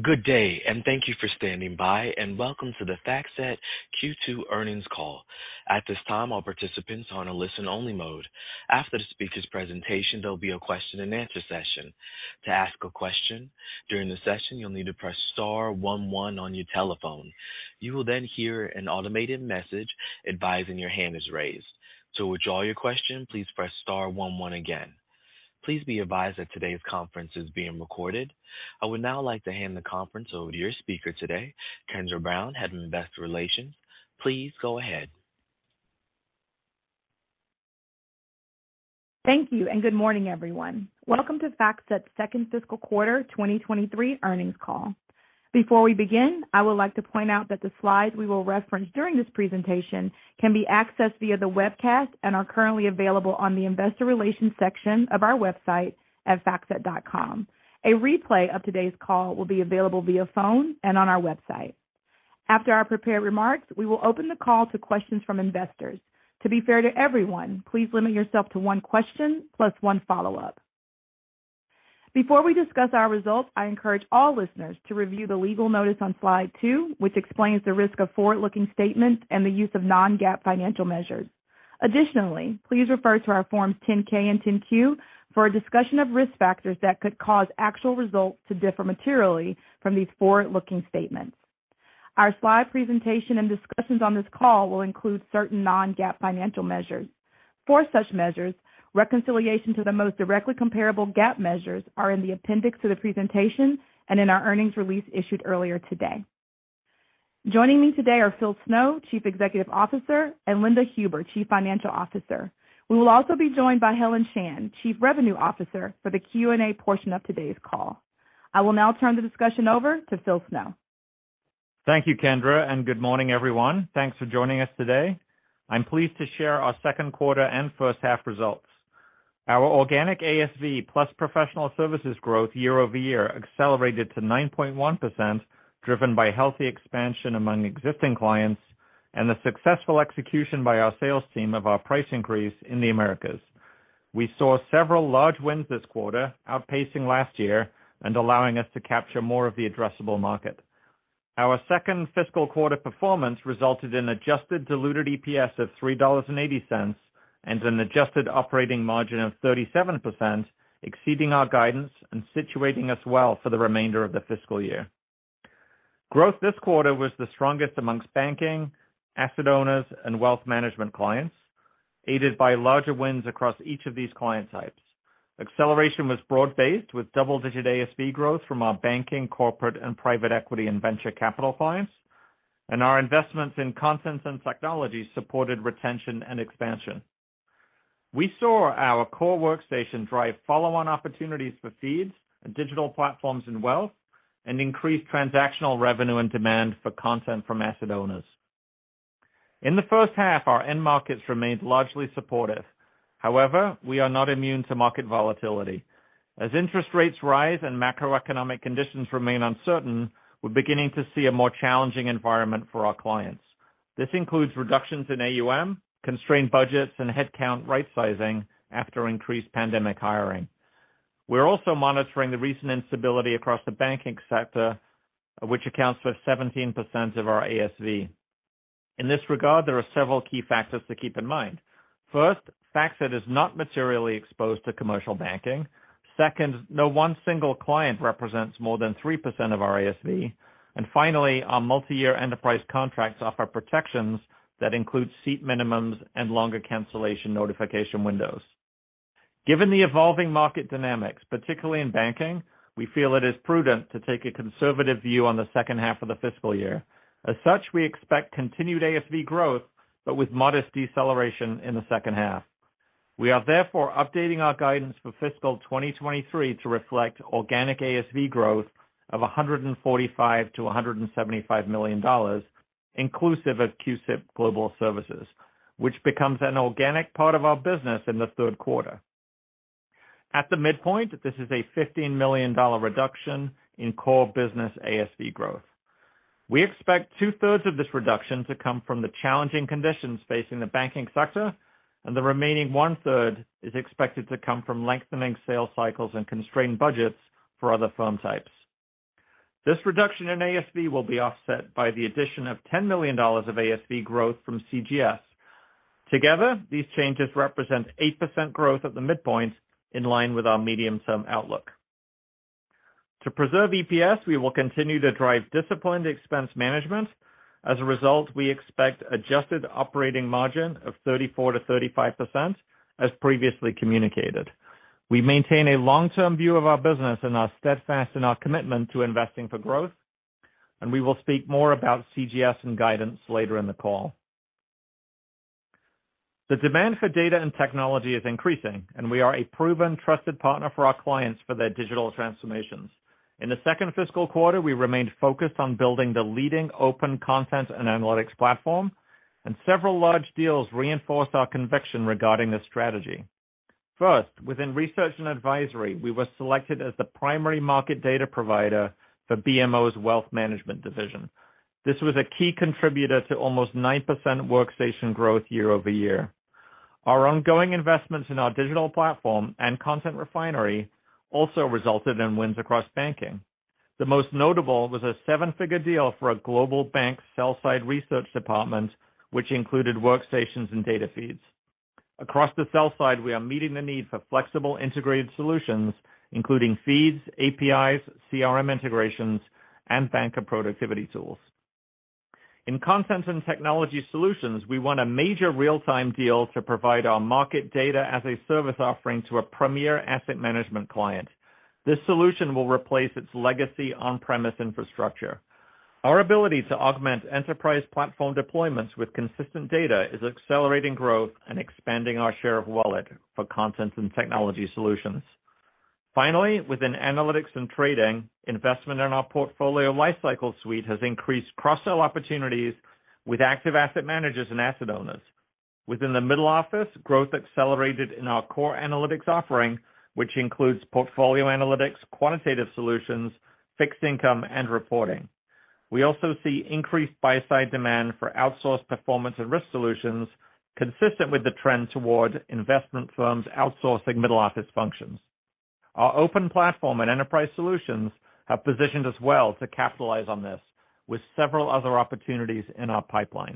Good day, and thank you for standing by, and welcome to the FactSet Q2 earnings call. At this time, all participants are on a listen-only mode. After the speaker's presentation, there'll be a question-and-answer session. To ask a question during the session, you'll need to press star 11 on your telephone. You will then hear an automated message advising your hand is raised. To withdraw your question, please press star 11 again. Please be advised that today's conference is being recorded. I would now like to hand the conference over to your speaker today, Kendra Brown, Head of Investor Relations. Please go ahead. Thank you, and good morning, everyone. Welcome to FactSet's second fiscal quarter 2023 earnings call. Before we begin, I would like to point out that the slides we will reference during this presentation can be accessed via the webcast and are currently available on the Investor Relations section of our website at factset.com. A replay of today's call will be available via phone and on our website. After our prepared remarks, we will open the call to questions from investors. To be fair to everyone, please limit yourself to one question plus one follow-up. Before we discuss our results, I encourage all listeners to review the legal notice on slide 2, which explains the risk of forward-looking statements and the use of non-GAAP financial measures. Additionally, please refer to our Forms 10-K and 10-Q for a discussion of risk factors that could cause actual results to differ materially from these forward-looking statements. Our slide presentation and discussions on this call will include certain non-GAAP financial measures. For such measures, reconciliation to the most directly comparable GAAP measures are in the appendix to the presentation and in our earnings release issued earlier today. Joining me today are Phil Snow, Chief Executive Officer, and Linda Huber, Chief Financial Officer. We will also be joined by Helen Shan, Chief Revenue Officer, for the Q&A portion of today's call. I will now turn the discussion over to Phil Snow. Thank you, Kendra, and good morning, everyone. Thanks for joining us today. I'm pleased to share our second quarter and first half results. Our organic ASV plus professional services growth year-over-year accelerated to 9.1%, driven by healthy expansion among existing clients and the successful execution by our sales team of our price increase in the Americas. We saw several large wins this quarter, outpacing last year and allowing us to capture more of the addressable market. Our second fiscal quarter performance resulted in adjusted diluted EPS of $3.80 and an adjusted operating margin of 37%, exceeding our guidance and situating us well for the remainder of the fiscal year. Growth this quarter was the strongest amongst banking, asset owners, and wealth management clients, aided by larger wins across each of these client types. Acceleration was broad-based, with double-digit ASV growth from our banking, corporate, and private equity and venture capital clients, and our investments in content and technology supported retention and expansion. We saw our core workstation drive follow-on opportunities for feeds and digital platforms in wealth and increased transactional revenue and demand for content from asset owners. In the first half, our end markets remained largely supportive. However, we are not immune to market volatility. As interest rates rise and macroeconomic conditions remain uncertain, we're beginning to see a more challenging environment for our clients. This includes reductions in AUM, constrained budgets, and headcount rightsizing after increased pandemic hiring. We're also monitoring the recent instability across the banking sector, which accounts for 17% of our ASV. In this regard, there are several key factors to keep in mind. First, FactSet is not materially exposed to commercial banking. Second, no one single client represents more than 3% of our ASV. And finally, our multi-year enterprise contracts offer protections that include seat minimums and longer cancellation notification windows. Given the evolving market dynamics, particularly in banking, we feel it is prudent to take a conservative view on the second half of the fiscal year. As such, we expect continued ASV growth, but with modest deceleration in the second half. We are therefore updating our guidance for fiscal 2023 to reflect organic ASV growth of $145 to $175 million, inclusive of CUSIP Global Services, which becomes an organic part of our business in the third quarter. At the midpoint, this is a $15 million reduction in core business ASV growth. We expect 2/3 of this reduction to come from the challenging conditions facing the banking sector, and the remaining 1/3 is expected to come from lengthening sales cycles and constrained budgets for other firm types. This reduction in ASV will be offset by the addition of $10 million of ASV growth from CGS. Together, these changes represent 8% growth at the midpoint, in line with our medium-term outlook. To preserve EPS, we will continue to drive disciplined expense management. As a result, we expect adjusted operating margin of 34%-35%, as previously communicated. We maintain a long-term view of our business and are steadfast in our commitment to investing for growth, and we will speak more about CGS and guidance later in the call. The demand for data and technology is increasing, and we are a proven, trusted partner for our clients for their digital transformations. In the second fiscal quarter, we remained focused on building the leading open content and analytics platform, and several large deals reinforced our conviction regarding this strategy. First, within research and advisory, we were selected as the primary market data provider for BMO's wealth management division. This was a key contributor to almost 9% workstation growth year over year. Our ongoing investments in our digital platform and content refinery also resulted in wins across banking. The most notable was a 7-figure deal for a global bank's sell-side research department, which included workstations and data feeds. Across the sell side, we are meeting the need for flexible integrated solutions, including feeds, APIs, CRM integrations, and banker productivity tools. In content and technology solutions, we won a major real-time deal to provide our market data as a service offering to a premier asset management client. This solution will replace its legacy on-premise infrastructure. Our ability to augment enterprise platform deployments with consistent data is accelerating growth and expanding our share of wallet for content and technology solutions. Finally, within analytics and trading, investment in our portfolio lifecycle suite has increased cross-sell opportunities with active asset managers and asset owners. Within the middle office, growth accelerated in our core analytics offering, which includes portfolio analytics, quantitative solutions, fixed income, and reporting. We also see increased buy-side demand for outsourced performance and risk solutions, consistent with the trend toward investment firms outsourcing middle office functions. Our open platform and enterprise solutions have positioned us well to capitalize on this, with several other opportunities in our pipeline.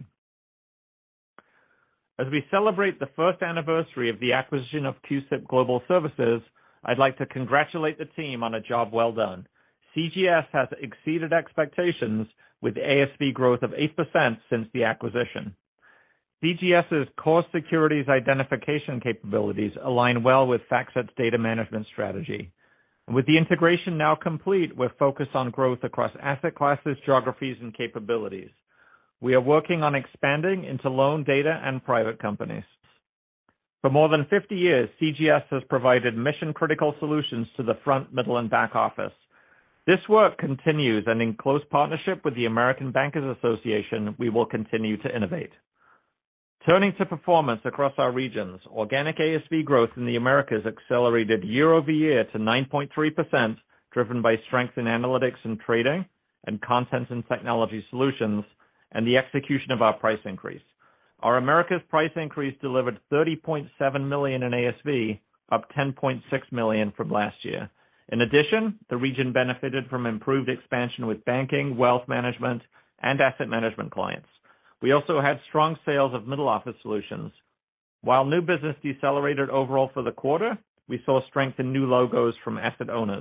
As we celebrate the first anniversary of the acquisition of CUSIP Global Services, I'd like to congratulate the team on a job well done. CGS has exceeded expectations with ASV growth of 8% since the acquisition. CGS's core securities identification capabilities align well with FactSet's data management strategy. And with the integration now complete, we're focused on growth across asset classes, geographies, and capabilities. We are working on expanding into loan data and private companies. For more than 50 years, CGS has provided mission-critical solutions to the front, middle, and back office. This work continues, and in close partnership with the American Bankers Association, we will continue to innovate. Turning to performance across our regions, organic ASV growth in the Americas accelerated year over year to 9.3%, driven by strength in analytics and trading and content and technology solutions, and the execution of our price increase. Our Americas price increase delivered $30.7 million in ASV, up $10.6 million from last year. In addition, the region benefited from improved expansion with banking, wealth management, and asset management clients. We also had strong sales of middle office solutions. While new business decelerated overall for the quarter, we saw strength in new logos from asset owners.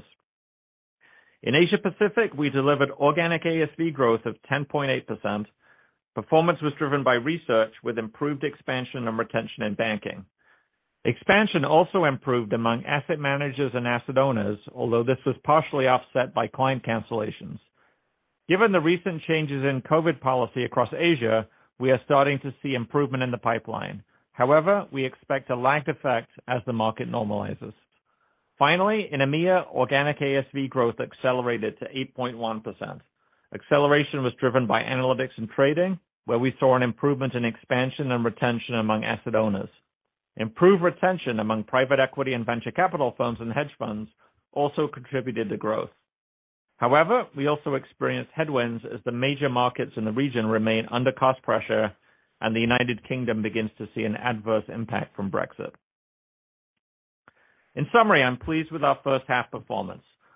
In Asia Pacific, we delivered organic ASV growth of 10.8%. Performance was driven by research with improved expansion and retention in banking. Expansion also improved among asset managers and asset owners, although this was partially offset by client cancellations. Given the recent changes in COVID policy across Asia, we are starting to see improvement in the pipeline. However, we expect a lagged effect as the market normalizes. Finally, in EMEA, organic ASV growth accelerated to 8.1%. Acceleration was driven by analytics and trading, where we saw an improvement in expansion and retention among asset owners. Improved retention among private equity and venture capital firms and hedge funds also contributed to growth. However, we also experienced headwinds as the major markets in the region remain under cost pressure and the United Kingdom begins to see an adverse impact from Brexit. In summary, I'm pleased with our first half performance.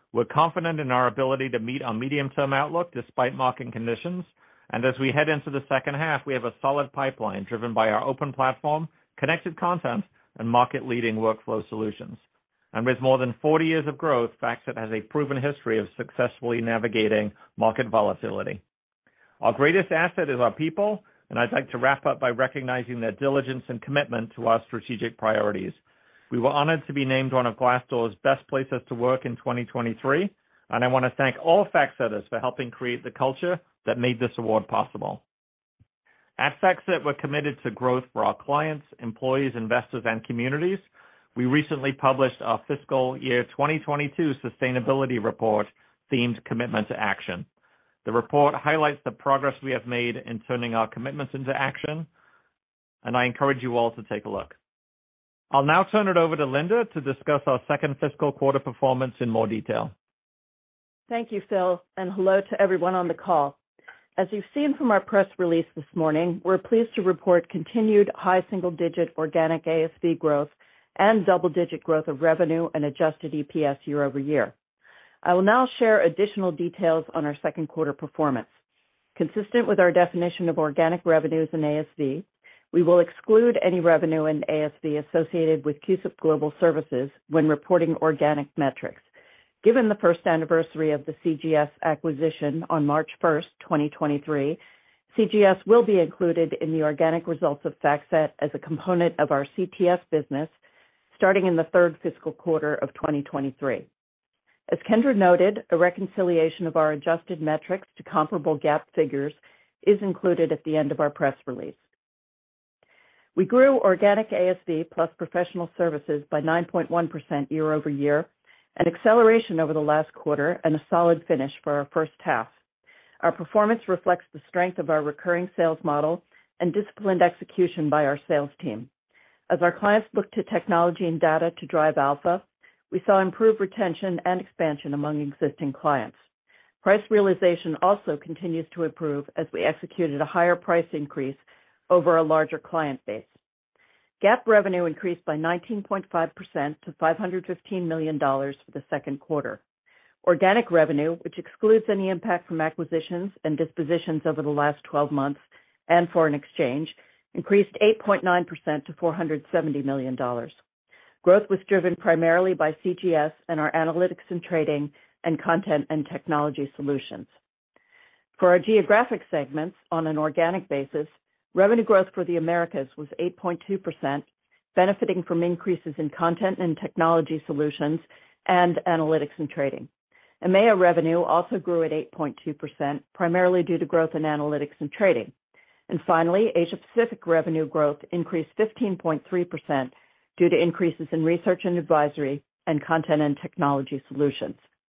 We're confident in our ability to meet our medium-term outlook despite market conditions, and as we head into the second half, we have a solid pipeline driven by our open platform, connected content, and market-leading workflow solutions. And with more than 40 years of growth, FactSet has a proven history of successfully navigating market volatility. Our greatest asset is our people, and I'd like to wrap up by recognizing their diligence and commitment to our strategic priorities. We were honored to be named one of Glassdoor's best places to work in 2023, and I want to thank all FactSetters for helping create the culture that made this award possible. At FactSet, we're committed to growth for our clients, employees, investors, and communities. We recently published our fiscal year 2022 sustainability report themed Commitment to Action. The report highlights the progress we have made in turning our commitments into action, and I encourage you all to take a look. I'll now turn it over to Linda to discuss our second fiscal quarter performance in more detail. Thank you, Phil, and hello to everyone on the call. As you've seen from our press release this morning, we're pleased to report continued high single-digit organic ASV growth and double-digit growth of revenue and adjusted EPS year over year. I will now share additional details on our second quarter performance. Consistent with our definition of organic revenues in ASV, we will exclude any revenue in ASV associated with CUSIP Global Services when reporting organic metrics. Given the first anniversary of the CGS acquisition on March 1st, 2023, CGS will be included in the organic results of FactSet as a component of our CTS business starting in the third fiscal quarter of 2023. As Kendra noted, a reconciliation of our adjusted metrics to comparable GAAP figures is included at the end of our press release. We grew organic ASV plus professional services by 9.1% year over year, an acceleration over the last quarter and a solid finish for our first half. Our performance reflects the strength of our recurring sales model and disciplined execution by our sales team. As our clients look to technology and data to drive alpha, we saw improved retention and expansion among existing clients. Price realization also continues to improve as we executed a higher price increase over a larger client base. GAAP revenue increased by 19.5% to $515 million for the second quarter. Organic revenue, which excludes any impact from acquisitions and dispositions over the last 12 months and foreign exchange, increased 8.9% to $470 million. Growth was driven primarily by CGS and our analytics and trading and content and technology solutions. For our geographic segments, on an organic basis, revenue growth for the Americas was 8.2%, benefiting from increases in content and technology solutions and analytics and trading. EMEA revenue also grew at 8.2%, primarily due to growth in analytics and trading. And finally, Asia-Pacific revenue growth increased 15.3% due to increases in research and advisory and content and technology solutions.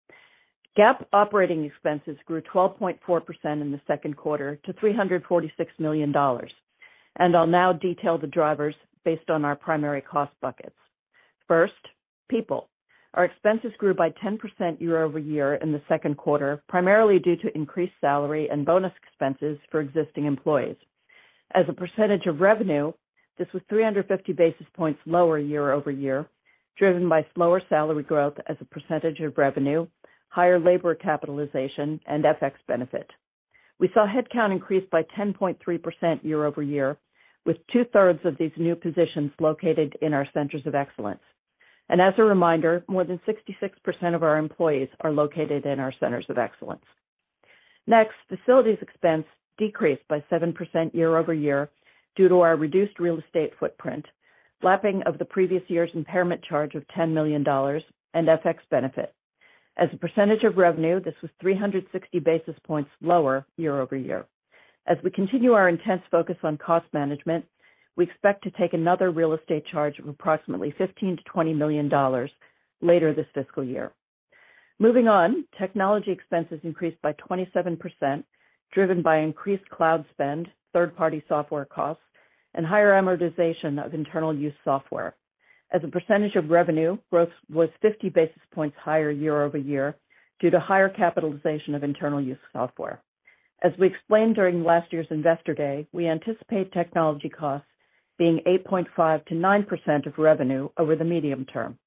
GAAP operating expenses grew 12.4% in the second quarter to $346 million. And I'll now detail the drivers based on our primary cost buckets. First, people. Our expenses grew by 10% year over year in the second quarter, primarily due to increased salary and bonus expenses for existing employees. As a percentage of revenue, this was 350 basis points lower year over year, driven by slower salary growth as a percentage of revenue, higher labor capitalization, and FX benefit. We saw headcount increase by 10.3% year over year, with 2/3 of these new positions located in our centers of excellence. And as a reminder, more than 66% of our employees are located in our centers of excellence. Next, facilities expense decreased by 7% year over year due to our reduced real estate footprint, lapping of the previous year's impairment charge of $10 million, and FX benefit. As a percentage of revenue, this was 360 basis points lower year over year. As we continue our intense focus on cost management, we expect to take another real estate charge of approximately $15 to $20 million later this fiscal year. Moving on, technology expenses increased by 27%, driven by increased cloud spend, third-party software costs, and higher amortization of internal use software. As a percentage of revenue, growth was 50 basis points higher year over year due to higher capitalization of internal use software. As we explained during last year's Investor Day, we anticipate technology costs being 8.5 to 9% of revenue over the medium term.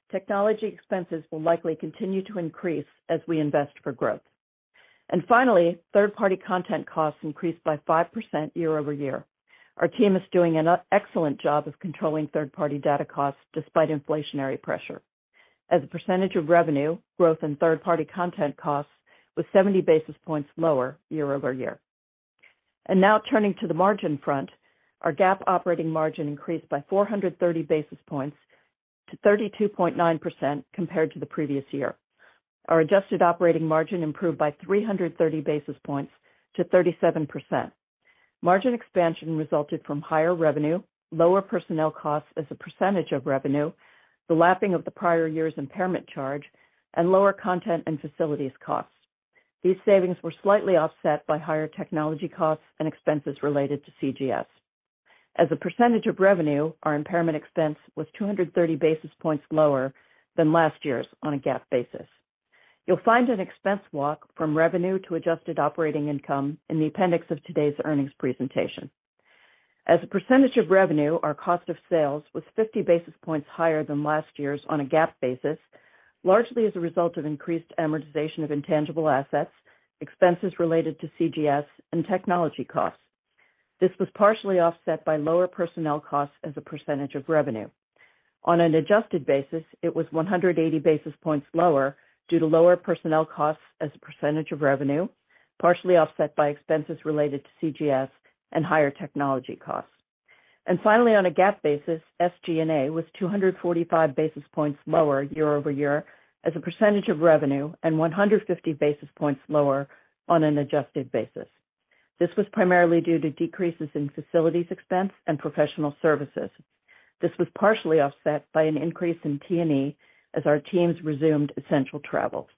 technology expenses will likely continue to increase as we invest for growth. And finally, third-party content costs increased by 5% year-over-year. Our team is doing an excellent job of controlling third-party data costs despite inflationary pressure. As a percentage of revenue, growth in third-party content costs was 70 basis points lower year-over-year. And now turning to the margin front, our GAAP operating margin increased by 430 basis points to 32.9% compared to the previous year. Our adjusted operating margin improved by 330 basis points to 37%. Margin expansion resulted from higher revenue, lower personnel costs as a percentage of revenue, the lapping of the prior year's impairment charge, and lower content and facilities costs. These savings were slightly offset by higher technology costs and expenses related to CGS. As a percentage of revenue, our impairment expense was 230 basis points lower than last year's on a GAAP basis. You'll find an expense walk from revenue to adjusted operating income in the appendix of today's earnings presentation. As a percentage of revenue, our cost of sales was 50 basis points higher than last year's on a GAAP basis, largely as a result of increased amortization of intangible assets, expenses related to CGS, and technology costs. This was partially offset by lower personnel costs as a percentage of revenue. On an adjusted basis, it was 180 basis points lower due to lower personnel costs as a percentage of revenue, partially offset by expenses related to CGS and higher technology costs. And finally, on a GAAP basis, SG&A was 245 basis points lower year-over-year as a percentage of revenue and 150 basis points lower on an adjusted basis. This was primarily due to decreases in facilities expense and professional services. This was partially offset by an increase in T&E as our teams resumed essential travel.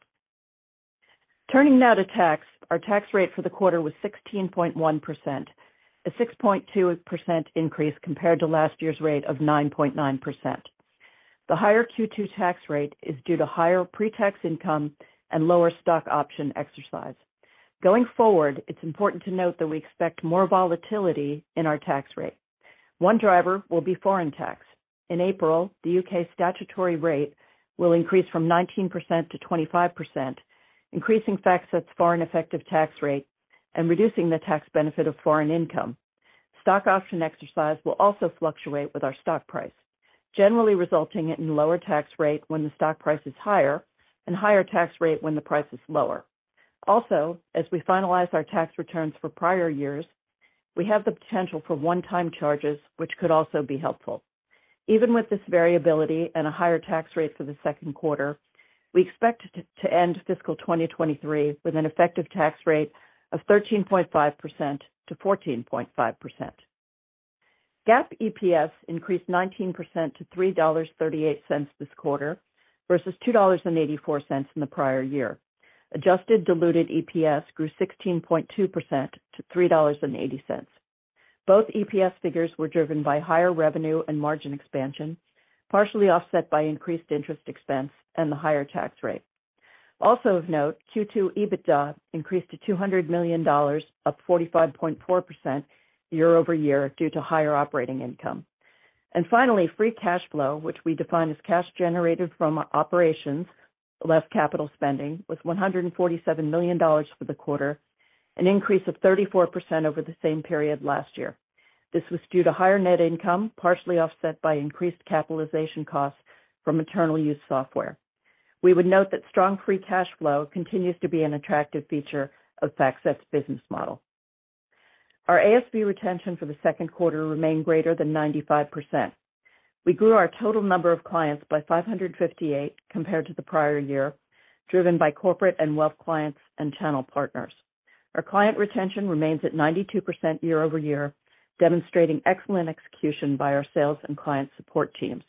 Turning now to tax, our tax rate for the quarter was 16.1%, a 6.2% increase compared to last year's rate of 9.9%. The higher Q2 tax rate is due to higher pre-tax income and lower stock option exercise. Going forward, it's important to note that we expect more volatility in our tax rate. One driver will be foreign tax. In April, the UK statutory rate will increase from 19% to 25%, increasing FactSet's foreign effective tax rate and reducing the tax benefit of foreign income. Stock option exercise will also fluctuate with our stock price, generally resulting in lower tax rate when the stock price is higher and higher tax rate when the price is lower. Also, as we finalize our tax returns for prior years, we have the potential for one-time charges, which could also be helpful. Even with this variability and a higher tax rate for the second quarter, we expect to end fiscal 2023 with an effective tax rate of 13.5% to 14.5%. GAAP EPS increased 19% to $3.38 this quarter versus $2.84 in the prior year. Adjusted diluted EPS grew 16.2% to $3.80. Both EPS figures were driven by higher revenue and margin expansion, partially offset by increased interest expense and the higher tax rate. Also of note, Q2 EBITDA increased to $200 million, up 45.4% year-over-year due to higher operating income. And finally, free cash flow, which we define as cash generated from operations less capital spending, was $147 million for the quarter, an increase of 34% over the same period last year. This was due to higher net income, partially offset by increased capitalization costs from internal use software. We would note that strong free cash flow continues to be an attractive feature of FactSet's business model. Our ASV retention for the second quarter remained greater than 95%. We grew our total number of clients by 558 compared to the prior year, driven by corporate and wealth clients and channel partners. Our client retention remains at 92% year-over-year, demonstrating excellent execution by our sales and client support teams.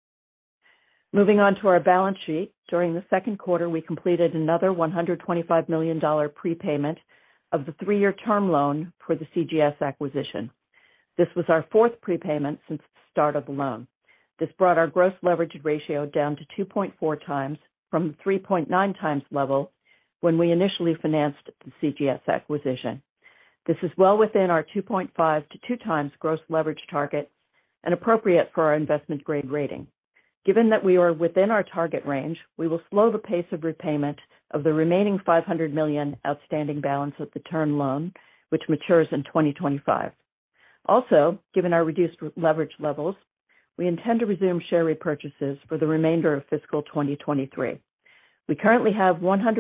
Moving on to our balance sheet, during the second quarter, we completed another $125 million prepayment of the 3-year term loan for the CGS acquisition. This was our fourth prepayment since the start of the loan. This brought our gross leverage ratio down to 2.4 times from the 3.9 times level when we initially financed the CGS acquisition. This is well within our 2.5 to 2 times gross leverage target and appropriate for our investment grade rating. Given that we are within our target range, we will slow the pace of repayment of the remaining $500 million outstanding balance of the term loan, which matures in 2025. Also, given our reduced leverage levels, we intend to resume share repurchases for the remainder of fiscal 2023. We currently have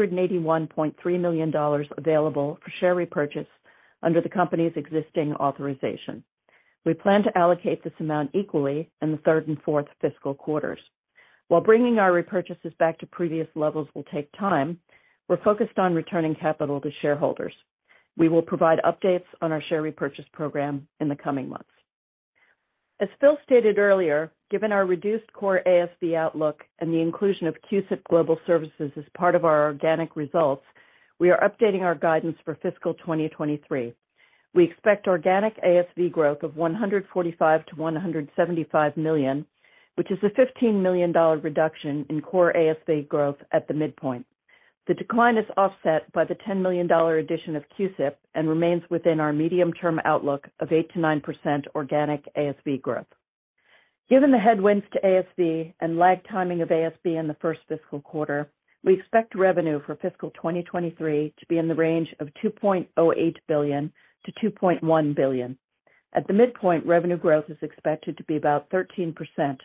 $181.3 million available for share repurchase under the company's existing authorization. We plan to allocate this amount equally in the third and fourth fiscal quarters. While bringing our repurchases back to previous levels will take time, we're focused on returning capital to shareholders. We will provide updates on our share repurchase program in the coming months. As Phil stated earlier, given our reduced core ASV outlook and the inclusion of CUSIP Global Services as part of our organic results, we are updating our guidance for fiscal 2023. We expect organic ASV growth of $145 to $175 million, which is a $15 million reduction in core ASV growth at the midpoint. The decline is offset by the $10 million addition of CUSIP and remains within our medium-term outlook of 8 to 9% organic ASV growth. Given the headwinds to ASV and lag timing of ASV in the first fiscal quarter, we expect revenue for fiscal 2023 to be in the range of $2.08 billion to $2.1 billion. At the midpoint, revenue growth is expected to be about 13%,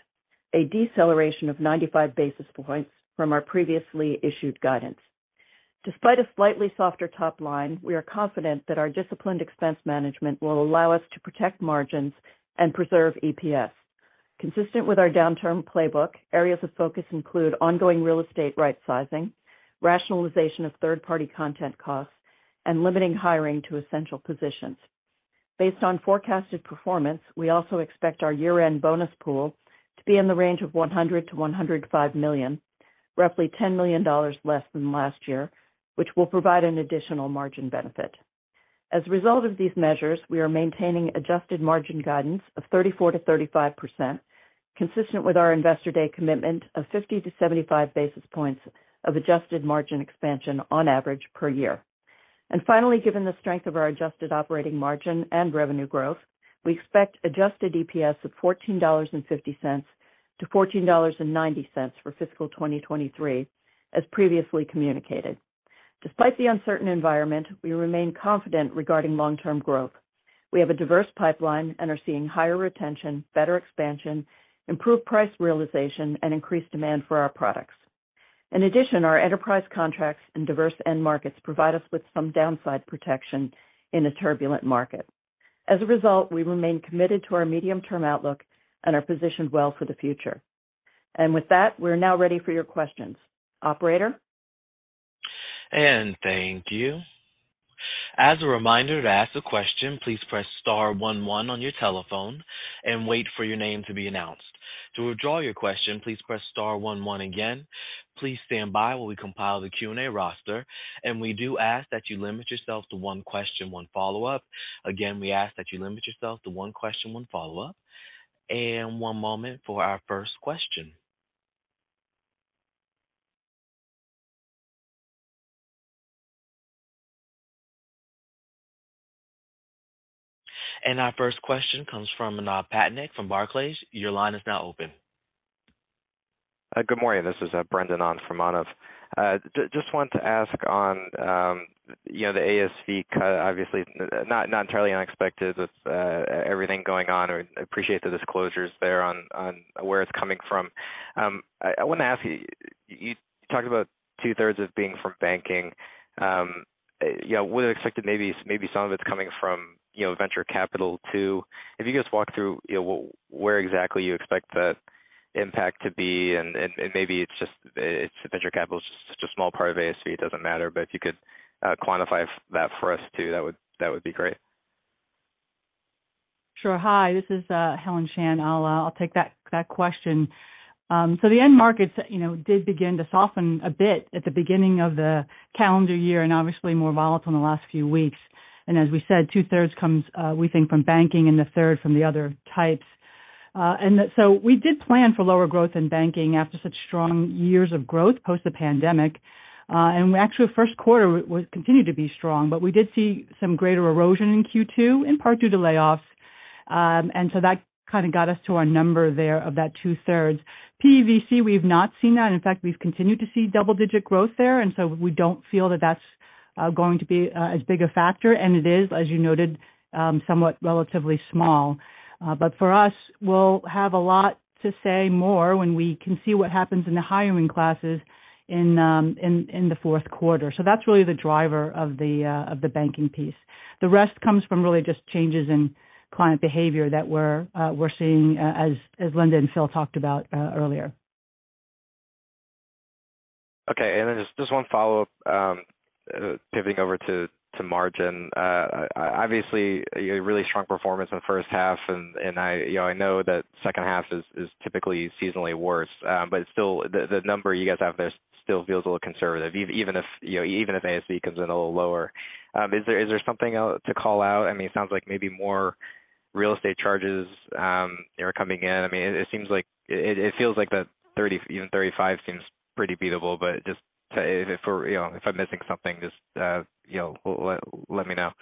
a deceleration of 95 basis points from our previously issued guidance. Despite a slightly softer top line, we are confident that our disciplined expense management will allow us to protect margins and preserve EPS. Consistent with our downturn playbook, areas of focus include ongoing real estate rightsizing, rationalization of third-party content costs, and limiting hiring to essential positions. Based on forecasted performance, we also expect our year-end bonus pool to be in the range of $100 to $105 million, roughly $10 million less than last year, which will provide an additional margin benefit. As a result of these measures, we are maintaining adjusted margin guidance of 34 to 35%, consistent with our Investor Day commitment of 50 to 75 basis points of adjusted margin expansion on average per year. And finally, given the strength of our adjusted operating margin and revenue growth, we expect adjusted EPS of $14.50 to $14.90 for fiscal 2023, as previously communicated. Despite the uncertain environment, we remain confident regarding long-term growth. We have a diverse pipeline and are seeing higher retention, better expansion, improved price realization, and increased demand for our products. In addition, our enterprise contracts and diverse end markets provide us with some downside protection in a turbulent market. As a result, we remain committed to our medium-term outlook and are positioned well for the future. And with that, we're now ready for your questions. Operator? And thank you. As a reminder, to ask a question, please press star 11 on your telephone and wait for your name to be announced. To withdraw your question, please press star 11 again. Please stand by while we compile the Q&A roster. And we do ask that you limit yourself to one question, one follow-up. Again, we ask that you limit yourself to one question, one follow-up. And one moment for our first question. And our first question comes from Manav Patnaik from Barclays. Your line is now open. Good morning. This is Brendan on from Manav. Just wanted to ask on, the ASV cut, obviously not entirely unexpected with everything going on. I appreciate the disclosures there on where it's coming from. I want to ask you talked about 2/3 of being from banking. Would have expected maybe some of it's coming from venture capital too. If you just walk through where exactly you expect that impact to be, and maybe it's venture capital is just a small part of ASV, it doesn't matter, but if you could quantify that for us too, that would be great. Sure. Hi, this is Helen Shan. I'll take that question. So the end markets, did begin to soften a bit at the beginning of the calendar year, and obviously more volatile in the last few weeks. And as we said, 2/3 comes, we think, from banking, and 1/3 from the other types. So we did plan for lower growth in banking after such strong years of growth post the pandemic. And actually, first quarter would continue to be strong, but we did see some greater erosion in Q2, in part due to layoffs. And so that kind of got us to our number there of that 2/3. PEVC, we've not seen that. In fact, we've continued to see double-digit growth there, and so we don't feel that that's going to be as big a factor. And it is, as you noted, somewhat relatively small. But for us, we'll have a lot to say more when we can see what happens in the hiring classes in the fourth quarter. So that's really the driver of the banking piece. The rest comes from really just changes in client behavior that we're seeing, as Linda and Phil talked about earlier. Okay, and then just one follow-up, pivoting over to margin. Obviously, a really strong performance in the first half, and I know that second half is typically seasonally worse, but it's still the number you guys have there still feels a little conservative, even if ASV comes in a little lower. Is there something else to call out? I mean, it sounds like maybe more real estate charges are coming in. I mean, it seems like it feels like that 30, even 35 seems pretty beatable, but just if I'm missing something, just let me know.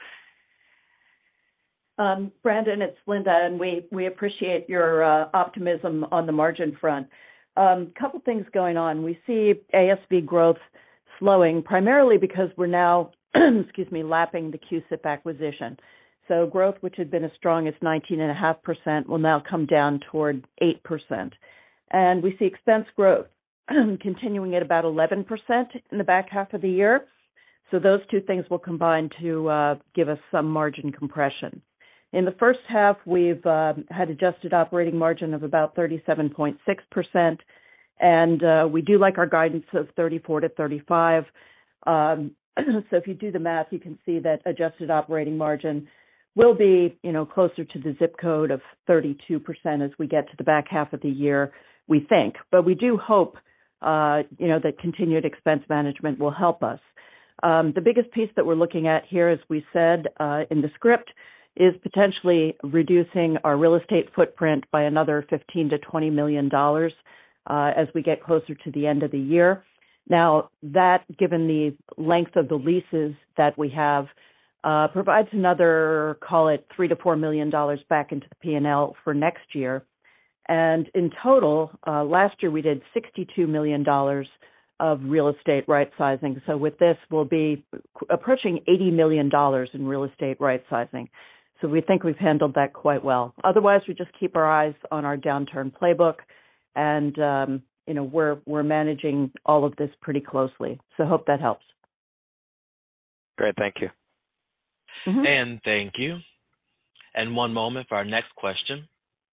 Brandon, it's Linda, and we appreciate your optimism on the margin front. Couple things going on. We see ASV growth slowing primarily because we're now, lapping the CUSIP acquisition. So growth, which had been as strong as 19.5%, will now come down toward 8%. And we see expense growth continuing at about 11% in the back half of the year. So those two things will combine to give us some margin compression. In the first half, we've had adjusted operating margin of about 37.6%, and we do like our guidance of 34 to 35. So if you do the math, you can see that adjusted operating margin will be, closer to the zip code of 32% as we get to the back half of the year, we think. But we do hope, that continued expense management will help us. The biggest piece that we're looking at here, as we said in the script, is potentially reducing our real estate footprint by another $15 to $20 million as we get closer to the end of the year. Now, that, given the length of the leases that we have, provides another, call it, $3 to $4 million back into the P&L for next year. And in total, last year we did $62 million of real estate right-sizing. So with this, we'll be approaching $80 million in real estate right-sizing. So we think we've handled that quite well. Otherwise, we just keep our eyes on our downturn playbook, and we're managing all of this pretty closely. So hope that helps. Great, thank you. Mm-hmm. And thank you. And one moment for our next question.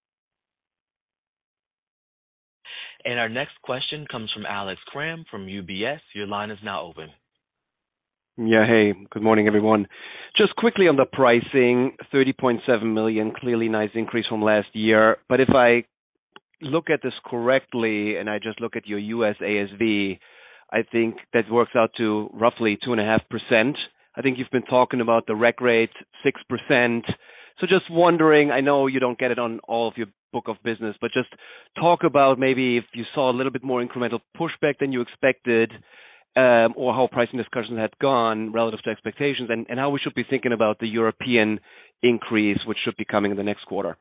And our next question comes from Alex Kramm from UBS. Your line is now open. Yeah, hey, good morning, everyone. Just quickly on the pricing, $30.7 million, clearly nice increase from last year. But if I look at this correctly and I just look at your US ASV, I think that works out to roughly 2.5%. I think you've been talking about the rec rate, 6%. So just wondering, I know you don't get it on all of your book of business, but just talk about maybe if you saw a little bit more incremental pushback than you expected, or how pricing discussions had gone relative to expectations, and how we should be thinking about the European increase, which should be coming in the next quarter.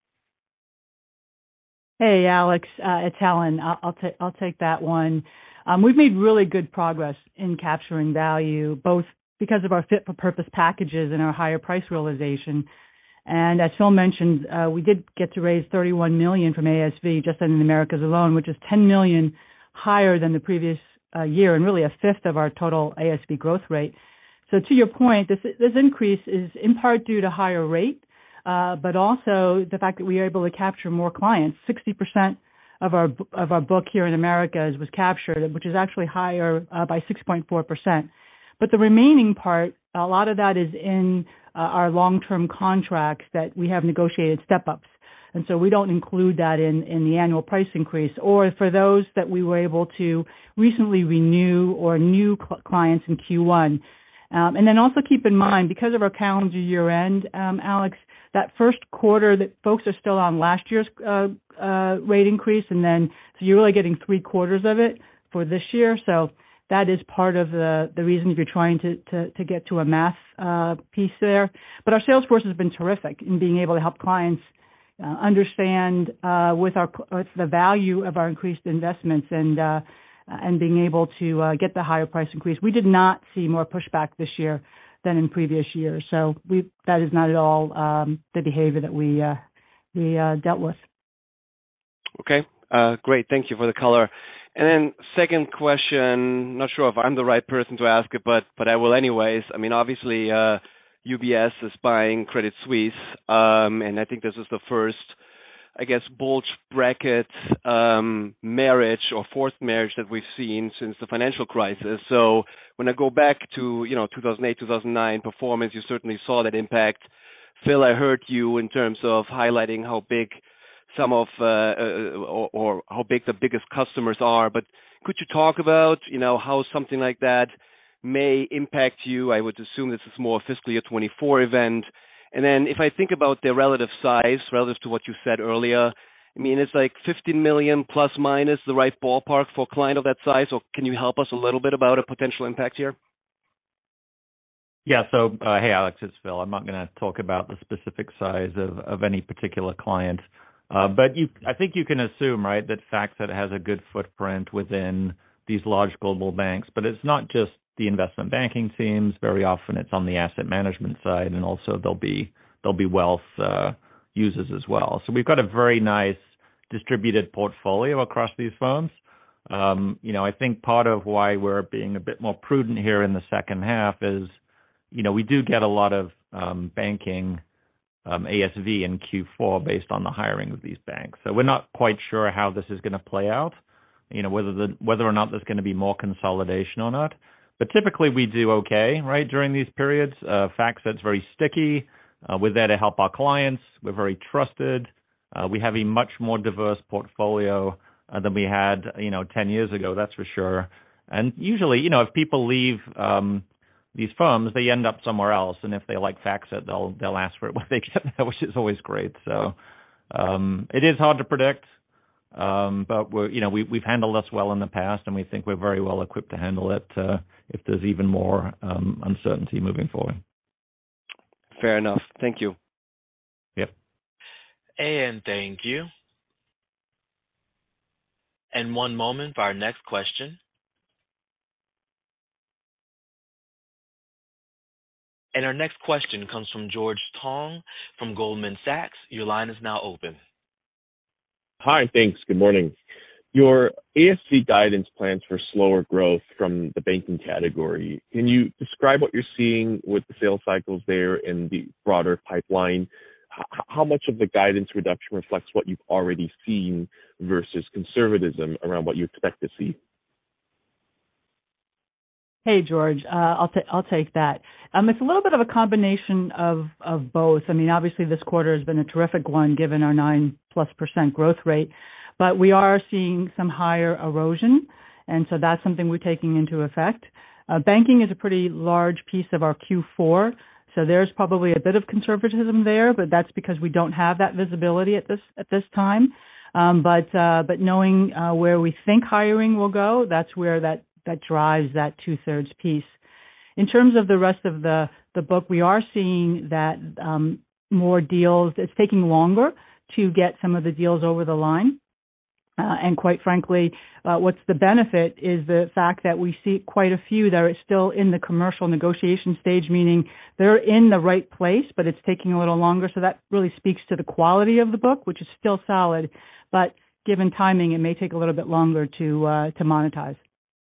Hey, Alex, it's Helen. I'll take that one. We've made really good progress in capturing value, both because of our fit-for-purpose packages and our higher price realization. And as Phil mentioned, we did get to raise $31 million from ASV just in the Americas alone, which is $10 million higher than the previous year, and really a fifth of our total ASV growth rate. So to your point, this increase is in part due to higher rate, but also the fact that we are able to capture more clients. 60% of our book here in Americas was captured, which is actually higher by 6.4%. But the remaining part, a lot of that is in our long-term contracts that we have negotiated step-ups. And so we don't include that in the annual price increase, or for those that we were able to recently renew or new clients in Q1. And then also keep in mind, because of our calendar year end, Alex, that first quarter that folks are still on last year's rate increase, and then so you're really getting 3 quarters of it for this year. So that is part of the reason if you're trying to get to a math piece there. But our sales force has been terrific in being able to help clients understand with the value of our increased investments and being able to get the higher price increase. We did not see more pushback this year than in previous years. So that is not at all the behavior that we dealt with. Okay. Great. Thank you for the color. And then second question, not sure if I'm the right person to ask it, but I will anyways. I mean, obviously, UBS is buying Credit Suisse, and I think this is the first, I guess, bulge bracket marriage or forced marriage that we've seen since the financial crisis. So when I go back to 2008, 2009 performance, you certainly saw that impact. Phil, I heard you in terms of highlighting how big some of or how big the biggest customers are. But could you talk about how something like that may impact you? I would assume this is more a fiscal year 24 event. And then if I think about their relative size relative to what you said earlier, I mean, it's like 15 million plus minus the right ballpark for a client of that size. Or can you help us a little bit about a potential impact here? Yeah. So, hey, Alex, it's Phil. I'm not going to talk about the specific size of any particular client. But I think you can assume, right, that FactSet has a good footprint within these large global banks. But it's not just the investment banking teams. Very often it's on the asset management side, and also there'll be wealth users as well. So we've got a very nice distributed portfolio across these firms. I think part of why we're being a bit more prudent here in the second half is, we do get a lot of banking ASV in Q4 based on the hiring of these banks. So we're not quite sure how this is going to play out, whether or not there's going to be more consolidation or not. But typically we do okay, right, during these periods. FactSet's very sticky. We're there to help our clients. We're very trusted. We have a much more diverse portfolio than we had, 10 years ago, that's for sure. And usually, if people leave these firms, they end up somewhere else. And if they like FactSet, they'll ask for it when they get there, which is always great. So it is hard to predict, but we've handled this well in the past, and we think we're very well equipped to handle it if there's even more uncertainty moving forward. Fair enough. Thank you. Yep. And thank you. And one moment for our next question. And our next question comes from George Tong from Goldman Sachs. Your line is now open. Hi, thanks. Good morning. Your ASV guidance plans for slower growth from the banking category. Can you describe what you're seeing with the sales cycles there in the broader pipeline? How much of the guidance reduction reflects what you've already seen versus conservatism around what you expect to see? Hey, George, I'll take that. It's a little bit of a combination of both. I mean, obviously this quarter has been a terrific one given our 9+% growth rate, but we are seeing some higher erosion, and so that's something we're taking into effect. Banking is a pretty large piece of our Q4, so there's probably a bit of conservatism there, but that's because we don't have that visibility at this time. But knowing where we think hiring will go, that's where that drives that 2/3 piece. In terms of the rest of the book, we are seeing that more deals. It's taking longer to get some of the deals over the line. And quite frankly, what's the benefit is the fact that we see quite a few that are still in the commercial negotiation stage, meaning they're in the right place, but it's taking a little longer. So that really speaks to the quality of the book, which is still solid, but given timing, it may take a little bit longer to monetize.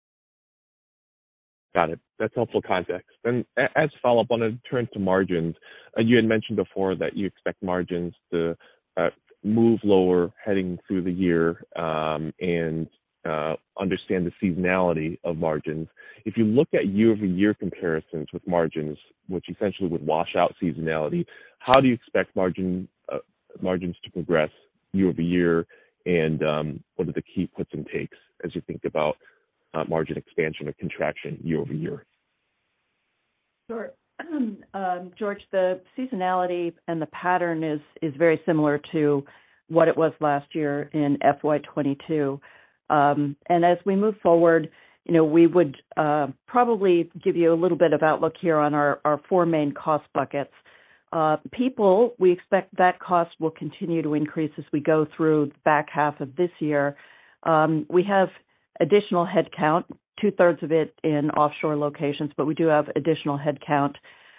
Got it. That's helpful context. And as follow-up, I want to turn to margins. You had mentioned before that you expect margins to move lower heading through the year and understand the seasonality of margins. If you look at year-over-year comparisons with margins, which essentially would wash out seasonality, how do you expect margins to progress year-over-year, and what are the key puts and takes as you think about margin expansion or contraction year-over-year? Sure. George, the seasonality and the pattern is very similar to what it was last year in FY22. And as we move forward, we would probably give you a little bit of outlook here on our four main cost buckets. People, we expect that cost will continue to increase as we go through the back half of this year. We have additional headcount, 2/3 of it in offshore locations, but we do have additional headcount.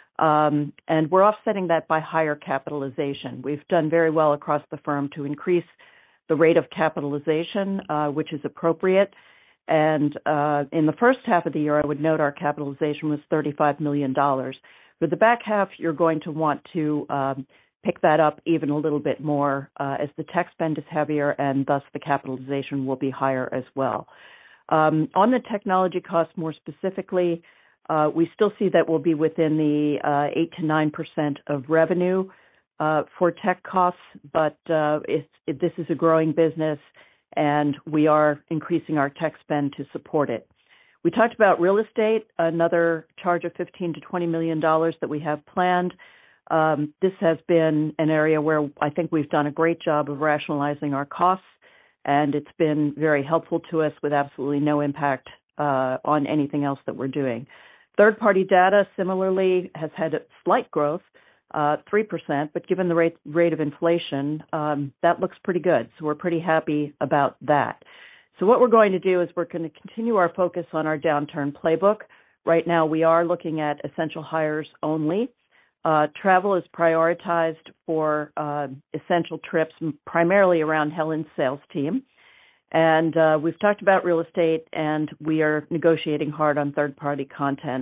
And we're offsetting that by higher capitalization. We've done very well across the firm to increase the rate of capitalization, which is appropriate. And in the first half of the year, I would note our capitalization was $35 million. For the back half, you're going to want to pick that up even a little bit more as the tech spend is heavier and thus the capitalization will be higher as well. On the technology costs more specifically, we still see that we'll be within the 8 to 9% of revenue for tech costs, but this is a growing business and we are increasing our tech spend to support it. We talked about real estate, another charge of $15 to $20 million that we have planned. This has been an area where I think we've done a great job of rationalizing our costs, and it's been very helpful to us with absolutely no impact on anything else that we're doing. Third-party data similarly has had a slight growth, 3%, but given the rate of inflation, that looks pretty good. So we're pretty happy about that. So what we're going to do is we're going to continue our focus on our downturn playbook. Right now, we are looking at essential hires only. Travel is prioritized for essential trips, primarily around Helen's sales team. And we've talked about real estate, and we are negotiating hard on third-party content.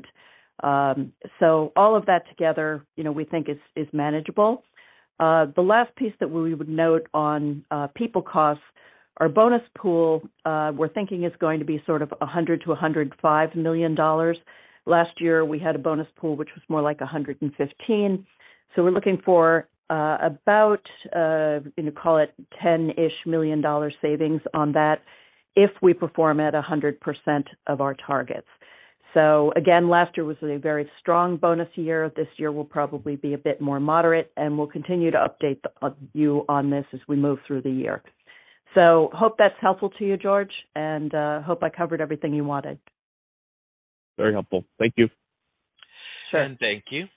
So all of that together, we think is manageable. The last piece that we would note on people costs, our bonus pool, we're thinking is going to be sort of $100 to $105 million. Last year, we had a bonus pool, which was more like 115. So we're looking for about, call it $10-ish million savings on that if we perform at 100% of our targets. So again, last year was a very strong bonus year. This year will probably be a bit more moderate, and we'll continue to update you on this as we move through the year. So hope that's helpful to you, George, and hope I covered everything you wanted. Very helpful. Thank you. Sure. And thank you.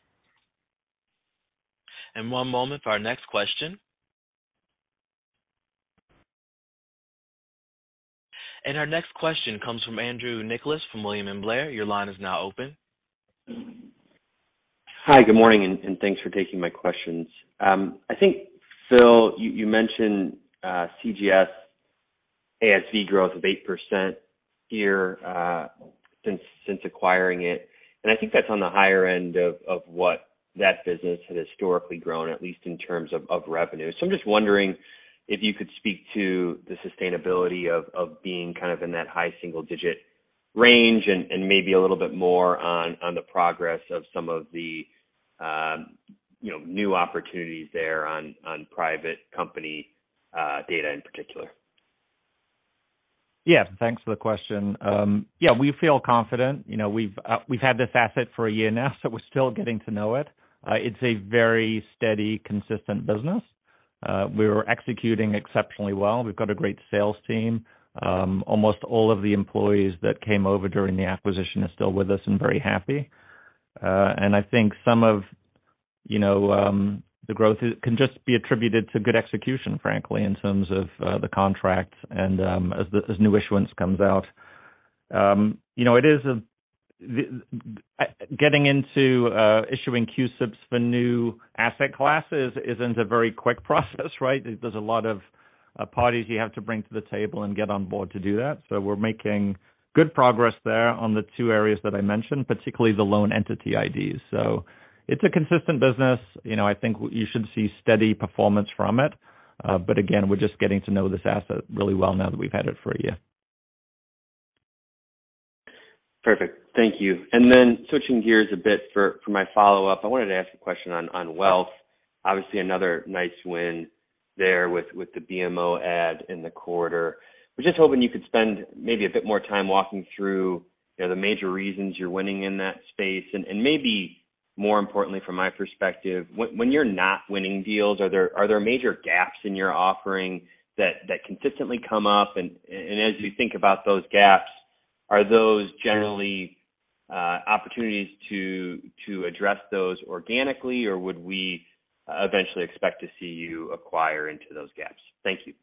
And one moment for our next question. And our next question comes from Andrew Nicholas from William & Blair. Your line is now open. Hi, good morning, and thanks for taking my questions. I think, Phil, you mentioned CGS ASV growth of 8% here since acquiring it. And I think that's on the higher end of what that business had historically grown, at least in terms of revenue. So I'm just wondering if you could speak to the sustainability of being kind of in that high single-digit range and maybe a little bit more on the progress of some of the new opportunities there on private company data in particular. Yeah, thanks for the question. We feel confident. We've had this asset for a year now, so we're still getting to know it. It's a very steady, consistent business. We're executing exceptionally well. We've got a great sales team. Almost all of the employees that came over during the acquisition are still with us and very happy. And I think some of, the growth can just be attributed to good execution, frankly, in terms of the contracts and as new issuance comes out. It is getting into issuing QSIPs for new asset classes isn't a very quick process, right? There's a lot of parties you have to bring to the table and get on board to do that. So we're making good progress there on the two areas that I mentioned, particularly the loan entity IDs. So it's a consistent business. I think you should see steady performance from it. But again, we're just getting to know this asset really well now that we've had it for a year. Perfect. Thank you. And then switching gears a bit for my follow-up, I wanted to ask a question on wealth. Obviously, another nice win there with the BMO ad in the quarter. We're just hoping you could spend maybe a bit more time walking through the major reasons you're winning in that space, and maybe more importantly, from my perspective, when you're not winning deals, are there major gaps in your offering that consistently come up? And as you think about those gaps, are those generally opportunities to address those organically, or would we eventually expect to see you acquire into those gaps? Thank you.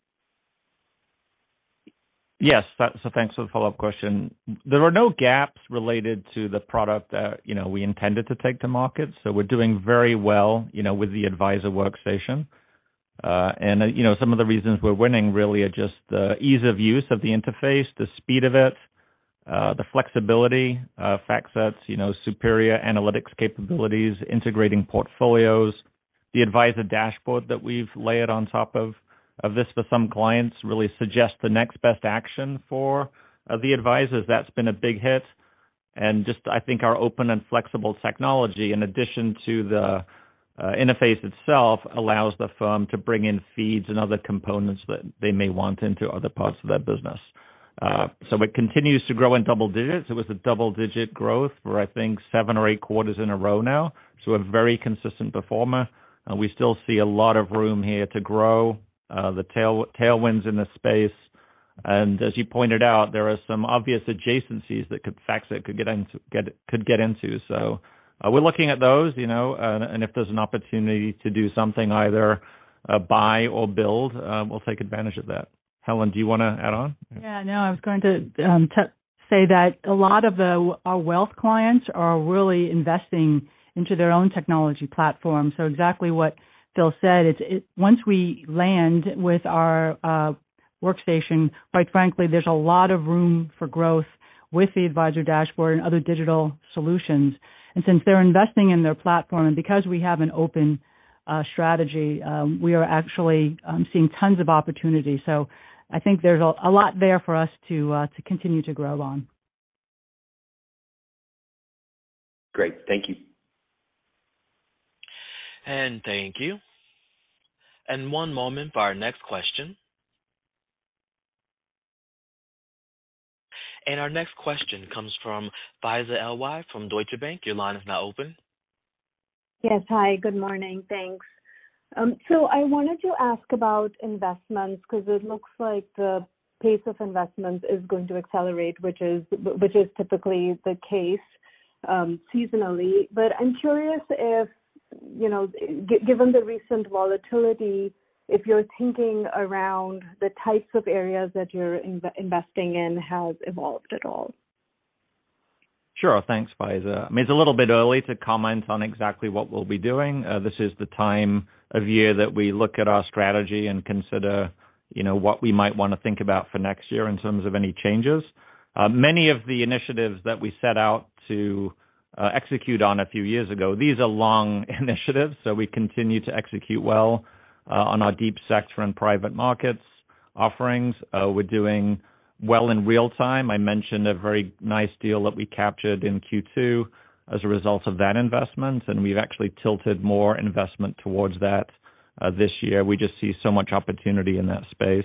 Yes. So thanks for the follow-up question. There are no gaps related to the product that, we intended to take to market. So we're doing very well, with the Advisor Workstation. And some of the reasons we're winning really are just the ease of use of the interface, the speed of it, the flexibility, FactSet's, superior analytics capabilities, integrating portfolios, the advisor dashboard that we've layered on top of this for some clients really suggests the next best action for the advisors. That's been a big hit. And just, I think our open and flexible technology, in addition to the interface itself, allows the firm to bring in feeds and other components that they may want into other parts of their business. So it continues to grow in double digits. It was a double-digit growth for, I think, 7 or 8 quarters in a row now. So a very consistent performer. We still see a lot of room here to grow. The tailwinds in this space. And as you pointed out, there are some obvious adjacencies that FactSet could get into. So we're looking at those, and if there's an opportunity to do something, either buy or build, we'll take advantage of that. Helen, do you want to add on? Yeah, no, I was going to say that a lot of our wealth clients are really investing into their own technology platform. So exactly what Phil said, once we land with our workstation, quite frankly, there's a lot of room for growth with the advisor dashboard and other digital solutions. And since they're investing in their platform, and because we have an open strategy, we are actually seeing tons of opportunity. So I think there's a lot there for us to continue to grow on. Great. Thank you. And thank you. And one moment for our next question. And our next question comes from Faiza Alwy from Deutsche Bank. Your line is now open. Yes. Hi. Good morning. Thanks. So I wanted to ask about investments because it looks like the pace of investments is going to accelerate, which is typically the case seasonally. But I'm curious if, given the recent volatility, if you're thinking around the types of areas that you're investing in has evolved at all. Sure. Thanks, Faiza. I mean, it's a little bit early to comment on exactly what we'll be doing. This is the time of year that we look at our strategy and consider, what we might want to think about for next year in terms of any changes. Many of the initiatives that we set out to execute on a few years ago, these are long initiatives, so we continue to execute well on our deep sector and private markets offerings. We're doing well in real time. I mentioned a very nice deal that we captured in Q2 as a result of that investment, and we've actually tilted more investment towards that this year. We just see so much opportunity in that space.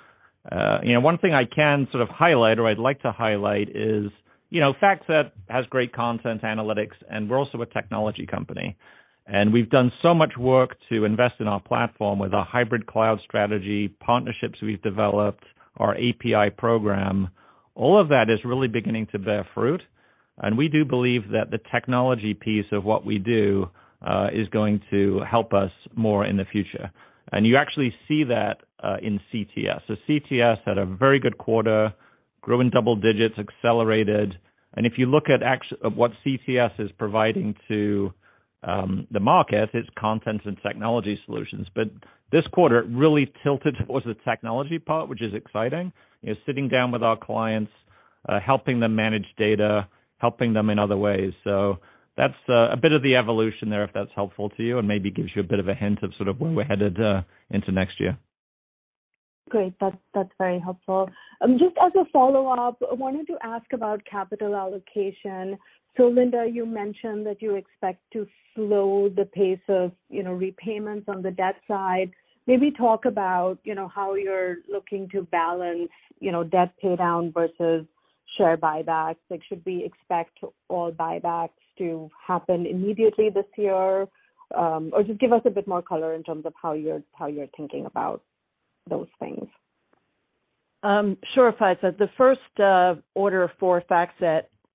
One thing I can sort of highlight, or I'd like to highlight, is FactSet has great content analytics, and we're also a technology company. And we've done so much work to invest in our platform with our hybrid cloud strategy, partnerships we've developed, our API program. All of that is really beginning to bear fruit. And we do believe that the technology piece of what we do is going to help us more in the future. And you actually see that in CTS. So CTS had a very good quarter, grew in double digits, accelerated. And if you look at what CTS is providing to the market, it's content and technology solutions. But this quarter, it really tilted towards the technology part, which is exciting. Sitting down with our clients, helping them manage data, helping them in other ways. So that's a bit of the evolution there, if that's helpful to you, and maybe gives you a bit of a hint of sort of where we're headed into next year. Great. That's very helpful. Just as a follow-up, I wanted to ask about capital allocation. So, Linda, you mentioned that you expect to slow the pace of, repayments on the debt side. Maybe talk about, how you're looking to balance, debt pay down versus share buybacks. Like, should we expect all buybacks to happen immediately this year? Or just give us a bit more color in terms of how you're thinking about those things. Sure, Faiza. The first order for FactSet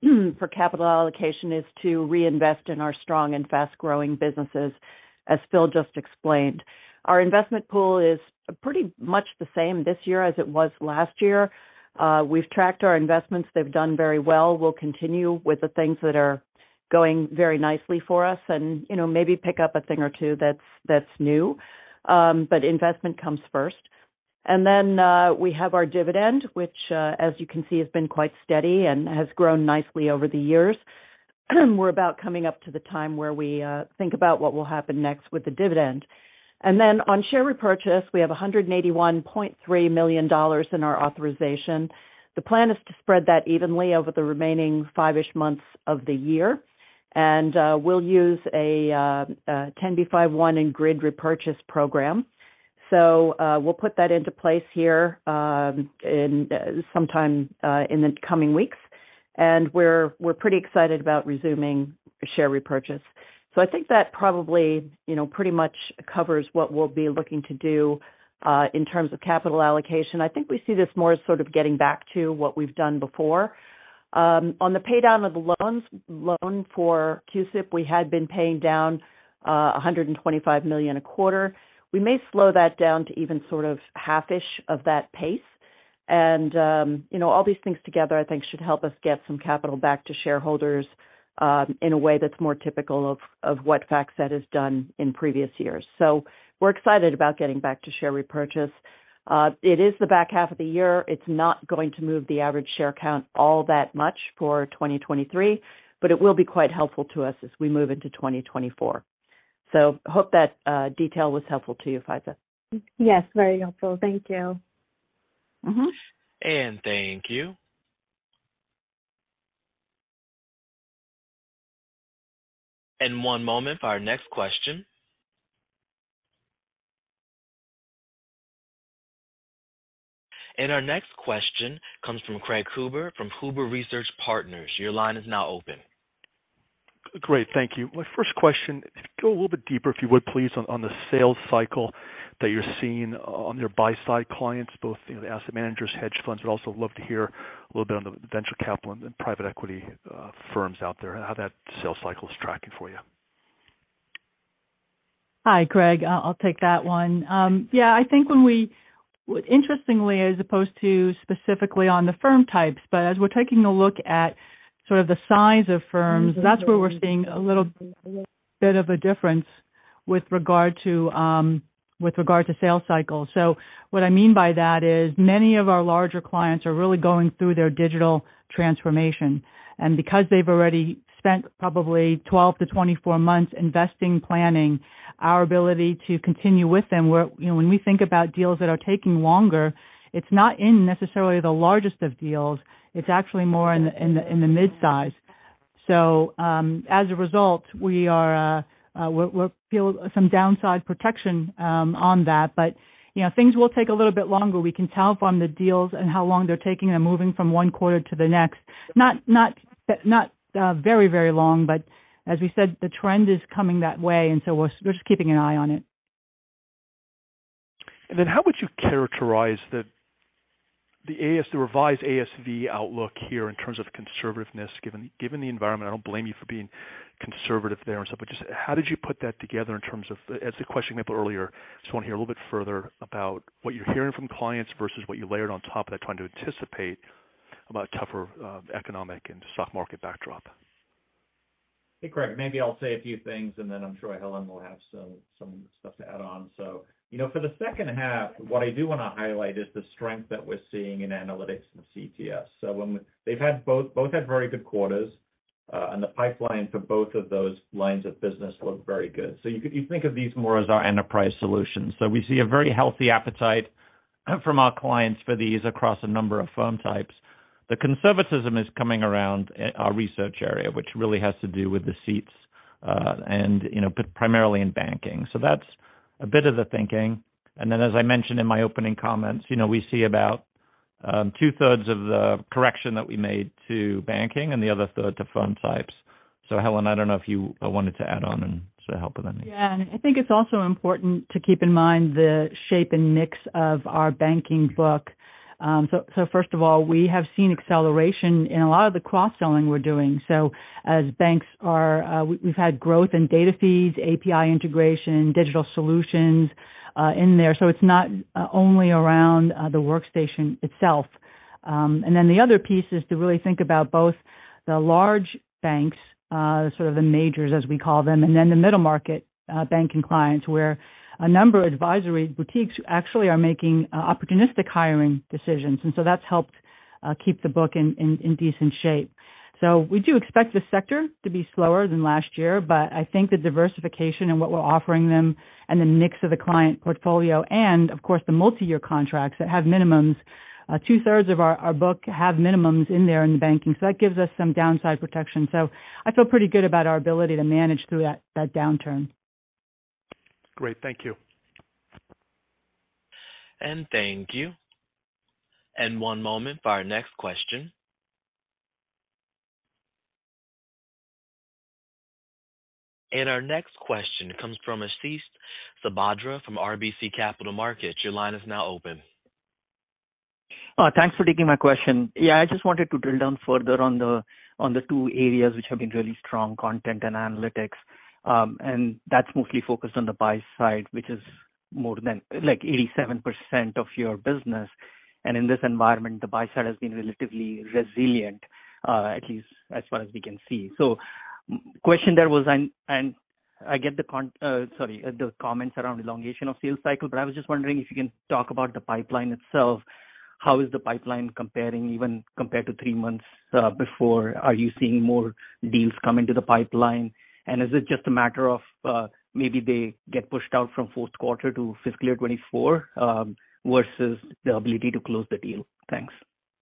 for capital allocation is to reinvest in our strong and fast-growing businesses, as Phil just explained. Our investment pool is pretty much the same this year as it was last year. We've tracked our investments. They've done very well. We'll continue with the things that are going very nicely for us and, maybe pick up a thing or two that's new. But investment comes first. And then we have our dividend, which, as you can see, has been quite steady and has grown nicely over the years. We're about coming up to the time where we think about what will happen next with the dividend. And then on share repurchase, we have $181.3 million in our authorization. The plan is to spread that evenly over the remaining 5-ish months of the year. And we'll use a 10b5-1 and grid repurchase program. So we'll put that into place here in sometime in the coming weeks, and we're pretty excited about resuming share repurchase. So I think that probably pretty much covers what we'll be looking to do in terms of capital allocation. I think we see this more as sort of getting back to what we've done before. On the pay down of the loan for QSIP, we had been paying down $125 million a quarter. We may slow that down to even sort of half-ish of that pace. And, all these things together, I think, should help us get some capital back to shareholders in a way that's more typical of what FactSet has done in previous years. So we're excited about getting back to share repurchase. It is the back half of the year. It's not going to move the average share count all that much for 2023, but it will be quite helpful to us as we move into 2024. So hope that detail was helpful to you, Faiza. Yes, very helpful. Thank you. Mm-hmm. And thank you. And one moment for our next question. And our next question comes from Craig Huber from Huber Research Partners. Your line is now open. Great. Thank you. My first question, go a little bit deeper, if you would, please, on the sales cycle that you're seeing on your buy-side clients, both the asset managers, hedge funds, but also love to hear a little bit on the venture capital and private equity firms out there, how that sales cycle is tracking for you. Hi, Craig. I'll take that one. I think interestingly, as opposed to specifically on the firm types, but as we're taking a look at sort of the size of firms, that's where we're seeing a little bit of a difference with regard to sales cycles. So what I mean by that is many of our larger clients are really going through their digital transformation. And because they've already spent probably 12 to 24 months investing, planning, our ability to continue with them, when we think about deals that are taking longer, it's not in necessarily the largest of deals. It's actually more in the mid-size. So as a result, we feel some downside protection on that. But things will take a little bit longer. We can tell from the deals and how long they're taking and moving from one quarter to the next. Not very, very long, but as we said, the trend is coming that way, and so we're just keeping an eye on it. And then how would you characterize the revised ASV outlook here in terms of conservativeness, given the environment? I don't blame you for being conservative there and stuff, but just how did you put that together in terms of, as the question came up earlier, just want to hear a little bit further about what you're hearing from clients versus what you layered on top of that, trying to anticipate about tougher economic and stock market backdrop. Hey, Craig, maybe I'll say a few things, and then I'm sure Helen will have some stuff to add on. So, for the second half, what I do want to highlight is the strength that we're seeing in analytics and CTS. So when they've had both had very good quarters, and the pipeline for both of those lines of business look very good. So you think of these more as our enterprise solutions. So we see a very healthy appetite from our clients for these across a number of firm types. The conservatism is coming around our research area, which really has to do with the seats, and but primarily in banking. So that's a bit of the thinking. And then, as I mentioned in my opening comments, we see about 2/3 of the correction that we made to banking and the other third to firm types. So, Helen, I don't know if you wanted to add on and to help with anything. Yeah, and I think it's also important to keep in mind the shape and mix of our banking book. So first of all, we have seen acceleration in a lot of the cross-selling we're doing. So as banks are, we've had growth in data feeds, API integration, digital solutions in there. So it's not only around the workstation itself. And then the other piece is to really think about both the large banks, sort of the majors as we call them, and then the middle market banking clients, where a number of advisory boutiques actually are making opportunistic hiring decisions. And so that's helped keep the book in decent shape. So we do expect the sector to be slower than last year, but I think the diversification and what we're offering them and the mix of the client portfolio and, of course, the multi-year contracts that have minimums, 2/3 of our book have minimums in there in the banking. So that gives us some downside protection. So I feel pretty good about our ability to manage through that downturn. Great. Thank you. And thank you. And one moment for our next question. And our next question comes from Ashish Sabadra from RBC Capital Markets. Your line is now open. Thanks for taking my question. Yeah, I just wanted to drill down further on the two areas which have been really strong, content and analytics. And that's mostly focused on the buy side, which is more than like 87% of your business. And in this environment, the buy side has been relatively resilient, at least as far as we can see. So question there was, and I get the comments around elongation of sales cycle, but I was just wondering if you can talk about the pipeline itself. How is the pipeline comparing, even compared to 3 months before? Are you seeing more deals come into the pipeline? And is it just a matter of maybe they get pushed out from fourth quarter to fiscal year 24 versus the ability to close the deal? Thanks.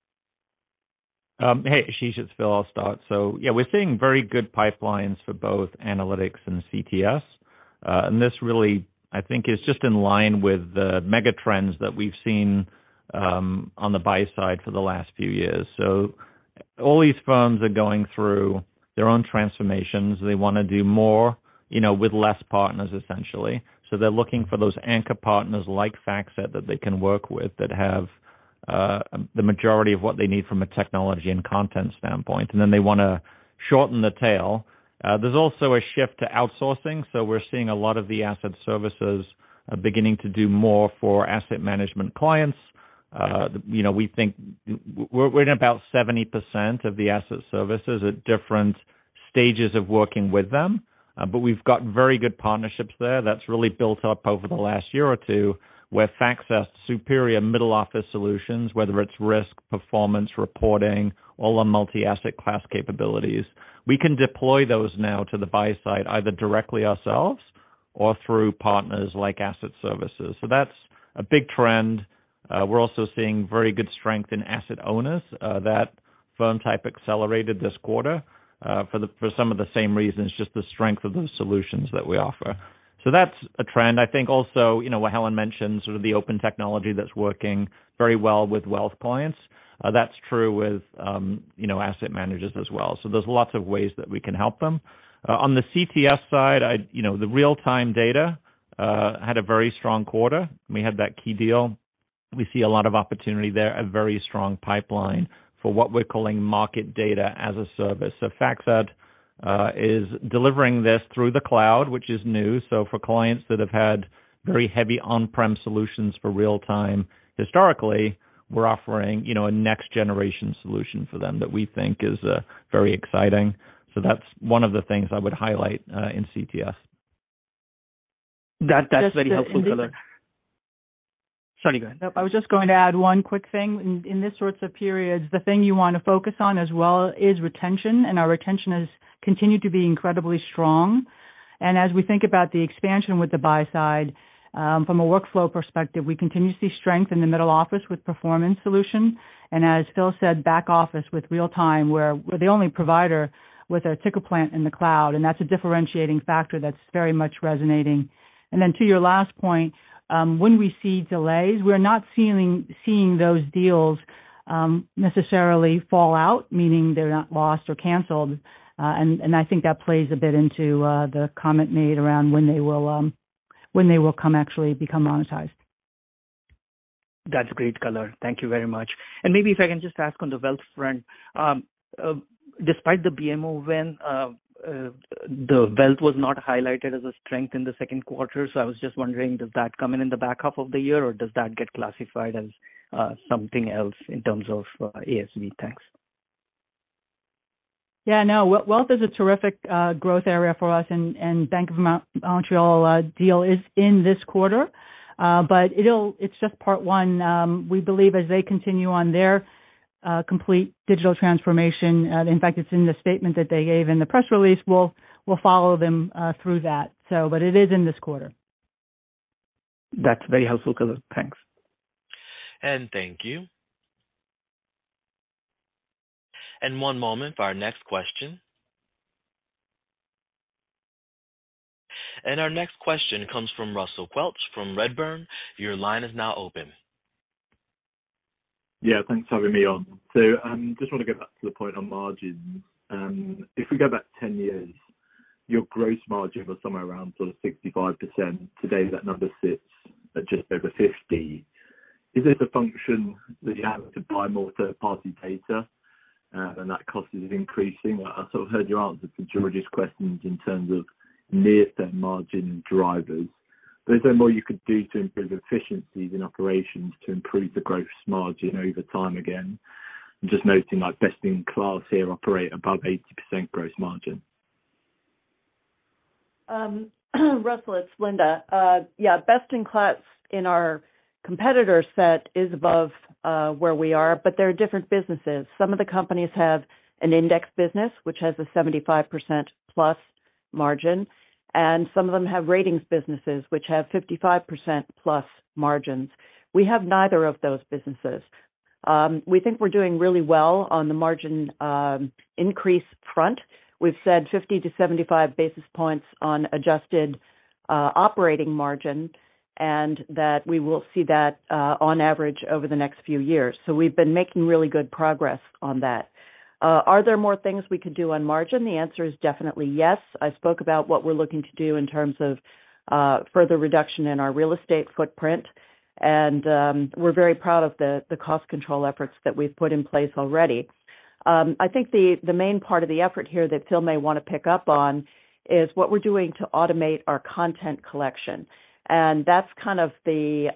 Hey, Ashish, it's Phil. I'll start. So, yeah, we're seeing very good pipelines for both analytics and CTS. And this really, I think, is just in line with the mega trends that we've seen on the buy side for the last few years. So all these firms are going through their own transformations. They want to do more, with less partners, essentially. So they're looking for those anchor partners like FactSet that they can work with that have the majority of what they need from a technology and content standpoint. And then they want to shorten the tail. There's also a shift to outsourcing. So we're seeing a lot of the asset services beginning to do more for asset management clients. We think we're in about 70% of the asset services at different stages of working with them. But we've got very good partnerships there. That's really built up over the last year or two, where FactSet's superior middle office solutions, whether it's risk, performance, reporting, all the multi-asset class capabilities, we can deploy those now to the buy side, either directly ourselves or through partners like asset services. So that's a big trend. We're also seeing very good strength in asset owners. That firm type accelerated this quarter for some of the same reasons, just the strength of those solutions that we offer. So that's a trend. I think also, what Helen mentioned, sort of the open technology that's working very well with wealth clients. That's true with, asset managers as well. So there's lots of ways that we can help them. On the CTS side, the real-time data had a very strong quarter. We had that key deal. We see a lot of opportunity there, a very strong pipeline for what we're calling market data as a service. So FactSet is delivering this through the cloud, which is new. So for clients that have had very heavy on-prem solutions for real time, historically, we're offering, a next generation solution for them that we think is very exciting. So that's one of the things I would highlight in CTS. That's very helpful, Phil. Sorry, go ahead. Nope, I was just going to add one quick thing. In this sorts of periods, the thing you want to focus on as well is retention, and our retention has continued to be incredibly strong. And as we think about the expansion with the buy side, from a workflow perspective, we continue to see strength in the middle office with performance solution. And as Phil said, back office with real time, where we're the only provider with a ticker plant in the cloud. And that's a differentiating factor that's very much resonating. And then to your last point, when we see delays, we're not seeing those deals necessarily fall out, meaning they're not lost or canceled. And I think that plays a bit into the comment made around when they will come actually become monetized. That's great color. Thank you very much. And maybe if I can just ask on the wealth front, despite the BMO win, the wealth was not highlighted as a strength in the second quarter. So I was just wondering, does that come in the back half of the year, or does that get classified as something else in terms of ASV? Thanks. Yeah, no, wealth is a terrific growth area for us, and Bank of Montreal deal is in this quarter, but it's just part one. We believe as they continue on their complete digital transformation, in fact, it's in the statement that they gave in the press release, we'll follow them through that. So, but it is in this quarter. That's very helpful, color. Thanks. And thank you. And one moment for our next question. And our next question comes from Russell Quelch from Redburn. Your line is now open. Yeah, thanks for having me on. So just want to go back to the point on margins. If we go back 10 years, your gross margin was somewhere around sort of 65%. Today, that number sits at just over 50. Is this a function that you have to buy more third-party data and that cost is increasing? I sort of heard your answer to George's questions in terms of near-term margin drivers. But is there more you could do to improve efficiencies in operations to improve the gross margin over time again? I'm just noting like best in class here operate above 80% gross margin. Russell, it's Linda. Yeah, best in class in our competitor set is above where we are, but there are different businesses. Some of the companies have an index business, which has a 75% plus margin, and some of them have ratings businesses, which have 55% plus margins. We have neither of those businesses. We think we're doing really well on the margin increase front. We've said 50 to 75 basis points on adjusted operating margin, and that we will see that on average over the next few years. So we've been making really good progress on that. Are there more things we could do on margin? The answer is definitely yes. I spoke about what we're looking to do in terms of further reduction in our real estate footprint, and we're very proud of the cost control efforts that we've put in place already. I think the main part of the effort here that Phil may want to pick up on is what we're doing to automate our content collection. And that's kind of the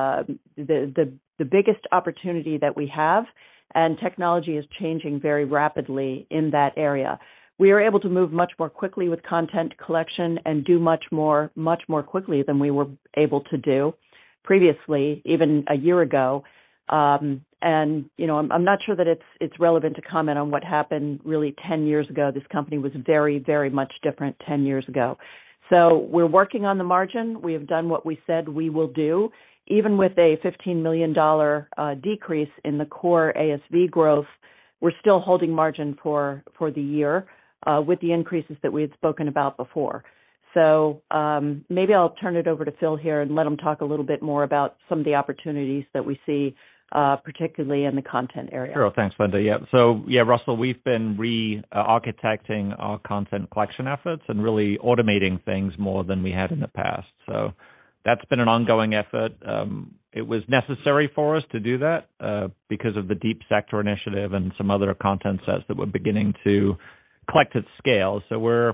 biggest opportunity that we have, and technology is changing very rapidly in that area. We are able to move much more quickly with content collection and do much more quickly than we were able to do previously, even a year ago. And, you know, I'm not sure that it's relevant to comment on what happened really 10 years ago. This company was very, very much different 10 years ago. So we're working on the margin. We have done what we said we will do. Even with a $15 million decrease in the core ASV growth, we're still holding margin for the year with the increases that we had spoken about before. So maybe I'll turn it over to Phil here and let him talk a little bit more about some of the opportunities that we see, particularly in the content area. Sure. Thanks, Linda. Yeah. So, yeah, Russell, we've been re-architecting our content collection efforts and really automating things more than we had in the past. So that's been an ongoing effort. It was necessary for us to do that because of the Deep Sector initiative and some other content sets that we're beginning to collect at scale. So we're,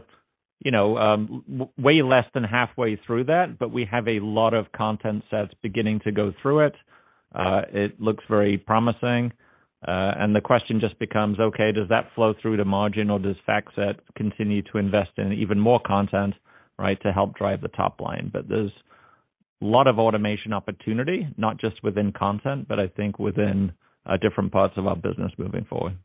way less than halfway through that, but we have a lot of content sets beginning to go through it. It looks very promising. And the question just becomes, okay, does that flow through to margin, or does FactSet continue to invest in even more content, right, to help drive the top line? But there's a lot of automation opportunity, not just within content, but I think within different parts of our business moving forward.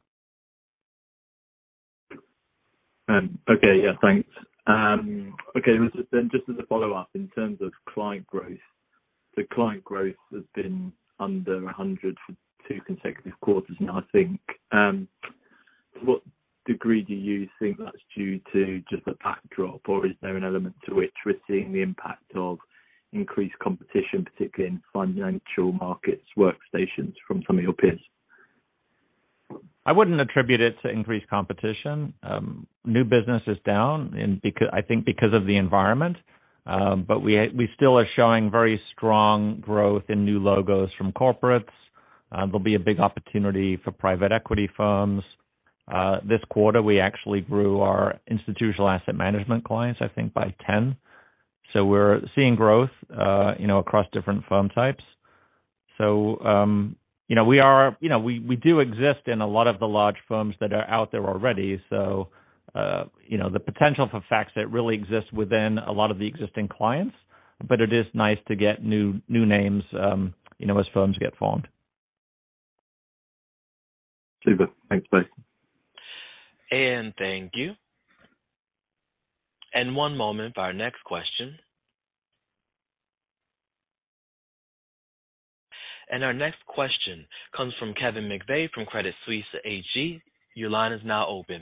Okay, yeah, thanks. Okay, then just as a follow-up, in terms of client growth, the client growth has been under 100 for 2 consecutive quarters now, I think. To what degree do you think that's due to just a backdrop, or is there an element to which we're seeing the impact of increased competition, particularly in financial markets workstations from some of your peers? I wouldn't attribute it to increased competition. New business is down, and because of the environment. but we still are showing very strong growth in new logos from corporates. There'll be a big opportunity for private equity firms. This quarter, we actually grew our institutional asset management clients, I think, by 10. So we're seeing growth, across different firm types. So, we do exist in a lot of the large firms that are out there already. So, the potential for FactSet really exists within a lot of the existing clients, but it is nice to get new names, as firms get formed. Super. Thanks, both. And thank you. And one moment for our next question. And our next question comes from Kevin McVeigh from Credit Suisse AG. Your line is now open.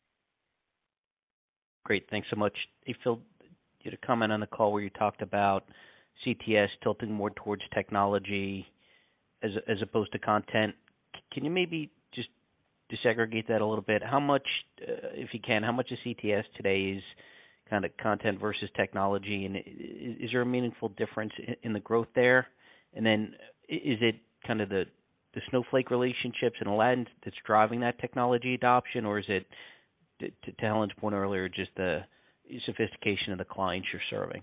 Great. Thanks so much. Hey, Phil, you had a comment on the call where you talked about CTS tilting more towards technology as opposed to content. Can you maybe just disaggregate that a little bit? How much, if you can, how much of CTS today is kind of content versus technology? And is there a meaningful difference in the growth there? And then is it kind of the Snowflake relationships and Aladdin that's driving that technology adoption, or is it, to Helen's point earlier, just the sophistication of the clients you're serving?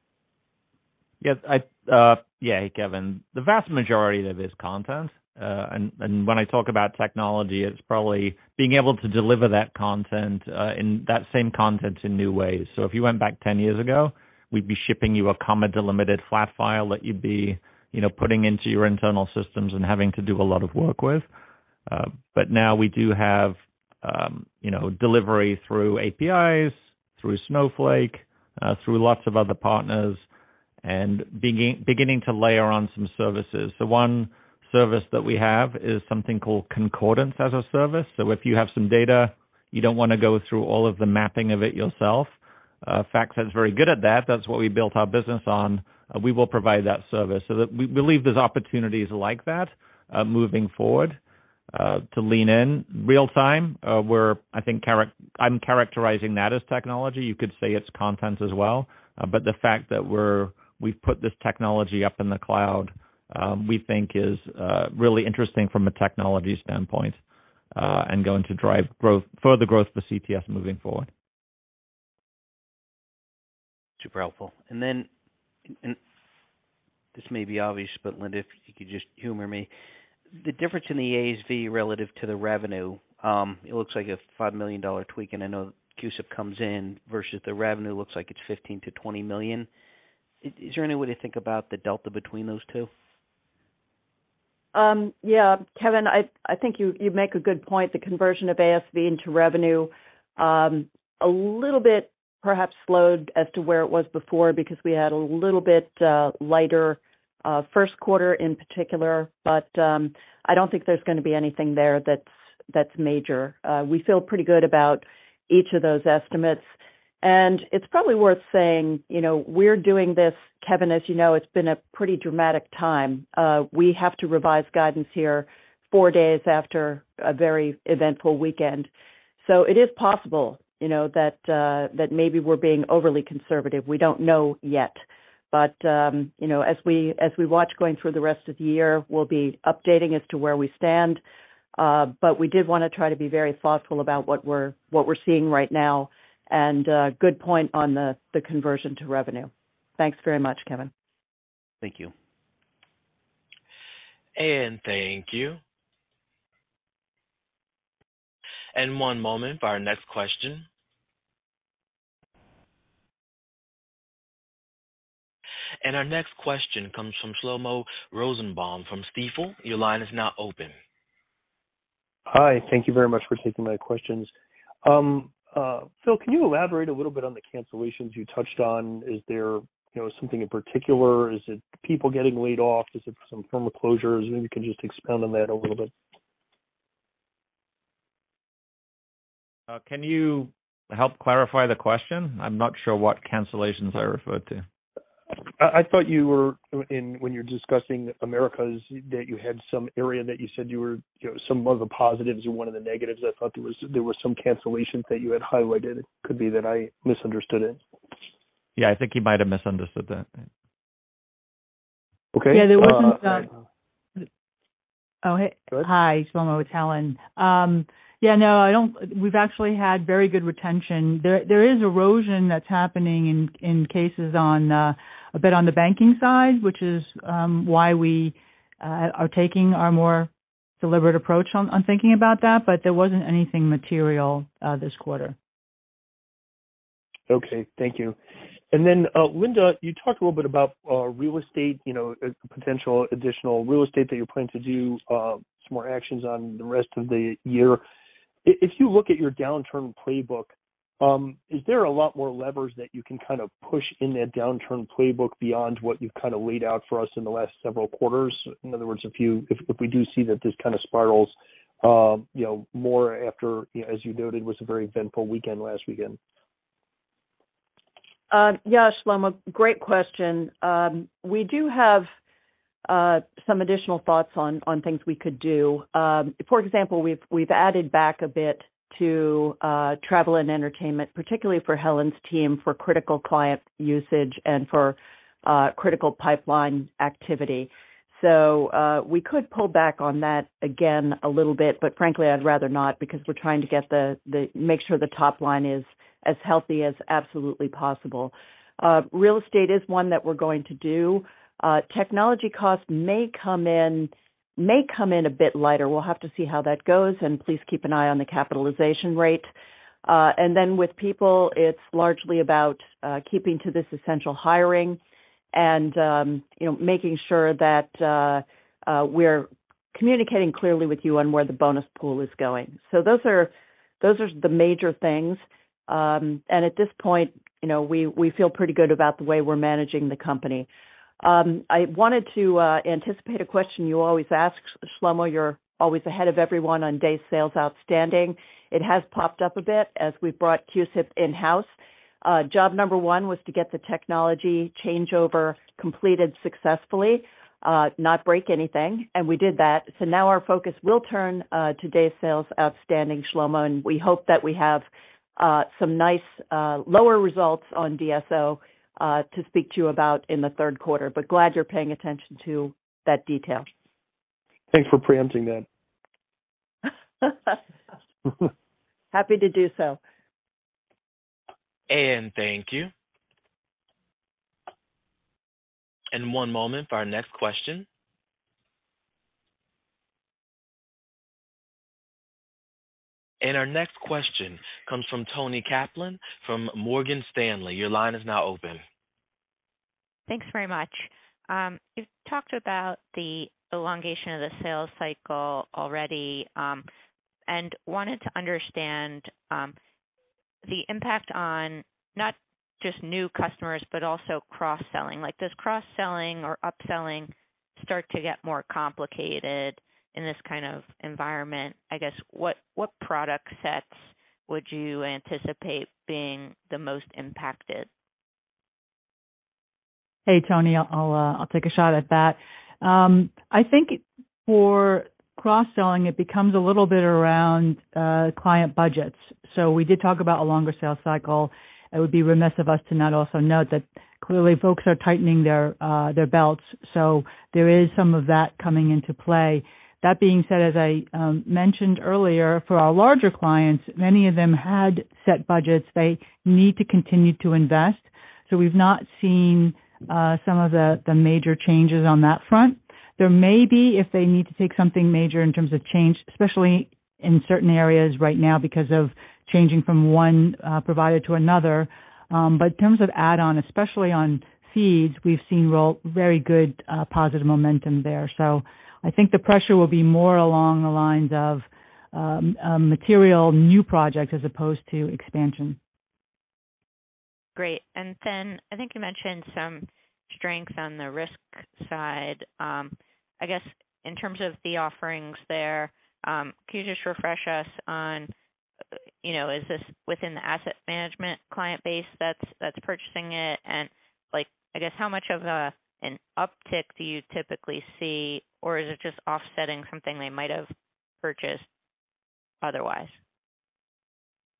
Hey, Kevin. The vast majority of it is content. And when I talk about technology, it's probably being able to deliver that content, in that same content in new ways. So if you went back 10 years ago, we'd be shipping you a comma delimited flat file that you'd be, putting into your internal systems and having to do a lot of work with. But now we do have, delivery through APIs, through Snowflake, through lots of other partners, and beginning to layer on some services. So one service that we have is something called Concordance as a service. So if you have some data, you don't want to go through all of the mapping of it yourself. FactSet's very good at that. That's what we built our business on. We will provide that service. So that we believe there's opportunities like that moving forward to lean in real time. I'm characterizing that as technology. You could say it's content as well. But the fact that we've put this technology up in the cloud, we think is really interesting from a technology standpoint, and going to drive further growth for CTS moving forward. Super helpful. And then, and this may be obvious, but Linda, if you could just humor me, the difference in the ASV relative to the revenue, it looks like a $5 million tweak, and I know CUSIP comes in versus the revenue looks like it's 15 to 20 million. Is there any way to think about the delta between those two? Kevin, I think you make a good point. The conversion of ASV into revenue, a little bit perhaps slowed as to where it was before because we had a little bit lighter first quarter in particular, but I don't think there's going to be anything there that's major. We feel pretty good about each of those estimates. And it's probably worth saying, we're doing this, Kevin, as you know, it's been a pretty dramatic time. We have to revise guidance here 4 days after a very eventful weekend. So it is possible, that maybe we're being overly conservative. We don't know yet. But, as we watch going through the rest of the year, we'll be updating as to where we stand. But we did want to try to be very thoughtful about what we're seeing right now. And good point on the conversion to revenue. Thanks very much, Kevin. Thank you. And thank you. And one moment for our next question. And our next question comes from Shlomo Rosenbaum from Stifel. Your line is now open. Hi. Thank you very much for taking my questions. Phil, can you elaborate a little bit on the cancellations you touched on? Is there, something in particular? Is it people getting laid off? Is it some firm closures? Maybe you can just expound on that a little bit. Can you help clarify the question? I'm not sure what cancellations I referred to. I thought you were when you're discussing Americas that you had some area that you said you were, some of the positives or one of the negatives. I thought there were some cancellations that you had highlighted. It could be that I misunderstood it. Yeah, I think he might have misunderstood that. Okay. Yeah, there wasn't. Oh, hey. Go ahead. Hi, Shlomo, it's Helen. Yeah, no, I don't. We've actually had very good retention. There is erosion that's happening in cases on a bit on the banking side, which is why we are taking our more deliberate approach on thinking about that. But there wasn't anything material this quarter. Okay, thank you. And then, Linda, you talked a little bit about real estate, potential additional real estate that you're planning to do some more actions on the rest of the year. If you look at your downturn playbook, is there a lot more levers that you can kind of push in that downturn playbook beyond what you've kind of laid out for us in the last several quarters? In other words, if we do see that this kind of spirals, more after, as you noted, was a very eventful weekend last weekend. Yeah, Shlomo, great question. We do have some additional thoughts on things we could do. For example, we've added back a bit to travel and entertainment, particularly for Helen's team, for critical client usage and for critical pipeline activity. So we could pull back on that again a little bit, but frankly, I'd rather not, because we're trying to get make sure the top line is as healthy as absolutely possible. Real estate is one that we're going to do. Technology costs may come in a bit lighter. We'll have to see how that goes, and please keep an eye on the capitalization rate. And then with people, it's largely about keeping to this essential hiring and making sure that we're communicating clearly with you on where the bonus pool is going. So those are the major things. And at this point, we feel pretty good about the way we're managing the company. I wanted to anticipate a question you always ask, Shlomo. You're always ahead of everyone on days sales outstanding. It has popped up a bit as we've brought CUSIP in-house. Job number one was to get the technology changeover completed successfully, not break anything, and we did that. So now our focus will turn to days sales outstanding, Shlomo, and we hope that we have some nice lower results on DSO to speak to you about in the third quarter, but glad you're paying attention to that detail. Thanks for preempting that. Happy to do so. And thank you. And one moment for our next question. And our next question comes from Toni Kaplan from Morgan Stanley. Your line is now open. Thanks very much. You've talked about the elongation of the sales cycle already, and wanted to understand the impact on not just new customers, but also cross-selling. Like, does cross-selling or upselling start to get more complicated in this kind of environment? I guess what product sets would you anticipate being the most impacted? Hey, Tony, I'll take a shot at that. I think for cross-selling, it becomes a little bit around client budgets. So we did talk about a longer sales cycle. It would be remiss of us to not also note that clearly folks are tightening their belts. So there is some of that coming into play. That being said, as I mentioned earlier, for our larger clients, many of them had set budgets. They need to continue to invest. So we've not seen some of the major changes on that front. There may be, if they need to take something major in terms of change, especially in certain areas right now because of changing from one provider to another. But in terms of add-on, especially on feeds, we've seen very good positive momentum there. So I think the pressure will be more along the lines of material new projects as opposed to expansion. Great. And then I think you mentioned some strength on the risk side. I guess in terms of the offerings there, can you just refresh us on, is this within the asset management client base that's purchasing it? And I guess how much of an uptick do you typically see, or is it just offsetting something they might have purchased otherwise?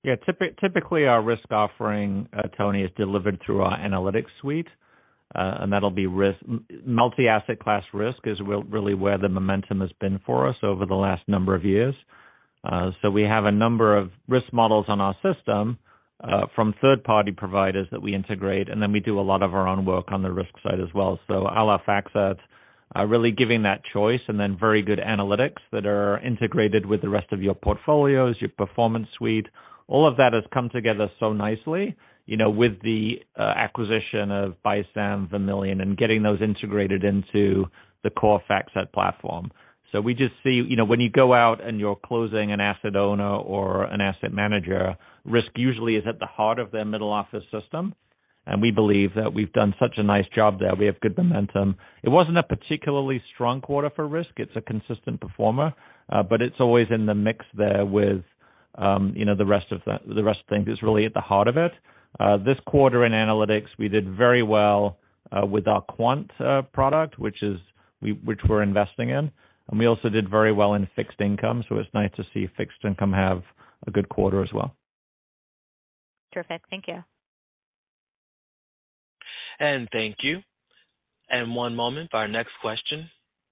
Yeah, typically our risk offering, Tony, is delivered through our analytics suite, and that'll be multi-asset class risk is really where the momentum has been for us over the last number of years. So we have a number of risk models on our system from third-party providers that we integrate, and then we do a lot of our own work on the risk side as well. So a la FactSet, really giving that choice, and then very good analytics that are integrated with the rest of your portfolios, your performance suite. All of that has come together so nicely, with the acquisition of BISAM, Vermilion, and getting those integrated into the core FactSet platform. So we just see, when you go out and you're closing an asset owner or an asset manager, risk usually is at the heart of their middle office system. And we believe that we've done such a nice job there. We have good momentum. It wasn't a particularly strong quarter for risk. It's a consistent performer, but it's always in the mix there with, the rest of things. It's really at the heart of it. This quarter in analytics, we did very well with our quant product, which we're investing in. And we also did very well in fixed income, so it's nice to see fixed income have a good quarter as well. Terrific. Thank you. And thank you. And one moment for our next question.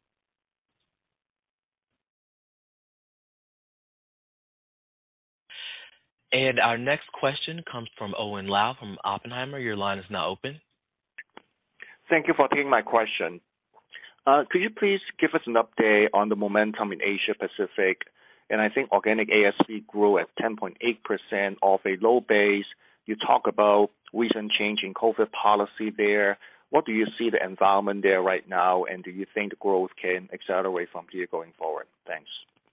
And our next question comes from Owen Lau from Oppenheimer. Your line is now open. Thank you for taking my question. Could you please give us an update on the momentum in Asia Pacific? And I think organic ASV grew at 10.8% off a low base. You talk about recent change in COVID policy there. What do you see the environment there right now, and do you think the growth can accelerate from here going forward? Thanks.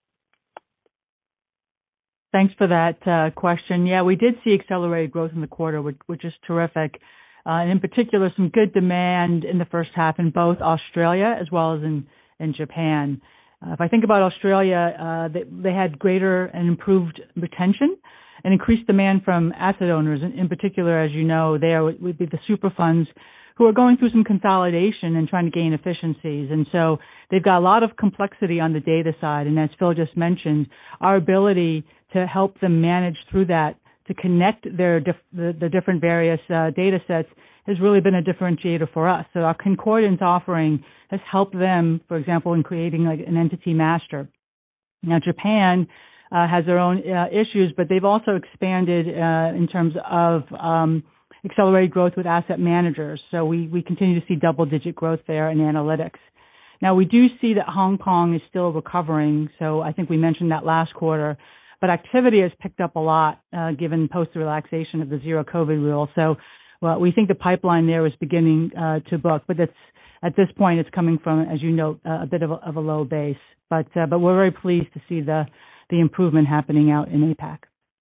Thanks for that question. Yeah, we did see accelerated growth in the quarter, which is terrific. And in particular, some good demand in the first half in both Australia as well as in Japan. If I think about Australia, they had greater and improved retention and increased demand from asset owners. In particular, as you know, there would be the super funds who are going through some consolidation and trying to gain efficiencies. And so they've got a lot of complexity on the data side. And as Phil just mentioned, our ability to help them manage through that, to connect the different various data sets has really been a differentiator for us. So our concordance offering has helped them, for example, in creating like an entity master. Now, Japan has their own issues, but they've also expanded in terms of accelerated growth with asset managers. So we continue to see double-digit growth there in analytics. Now, we do see that Hong Kong is still recovering. So I think we mentioned that last quarter. But activity has picked up a lot given post the relaxation of the zero COVID rule. So we think the pipeline there is beginning to book, but at this point it's coming from, as you know, a bit of a low base. But we're very pleased to see the improvement happening out in APAC.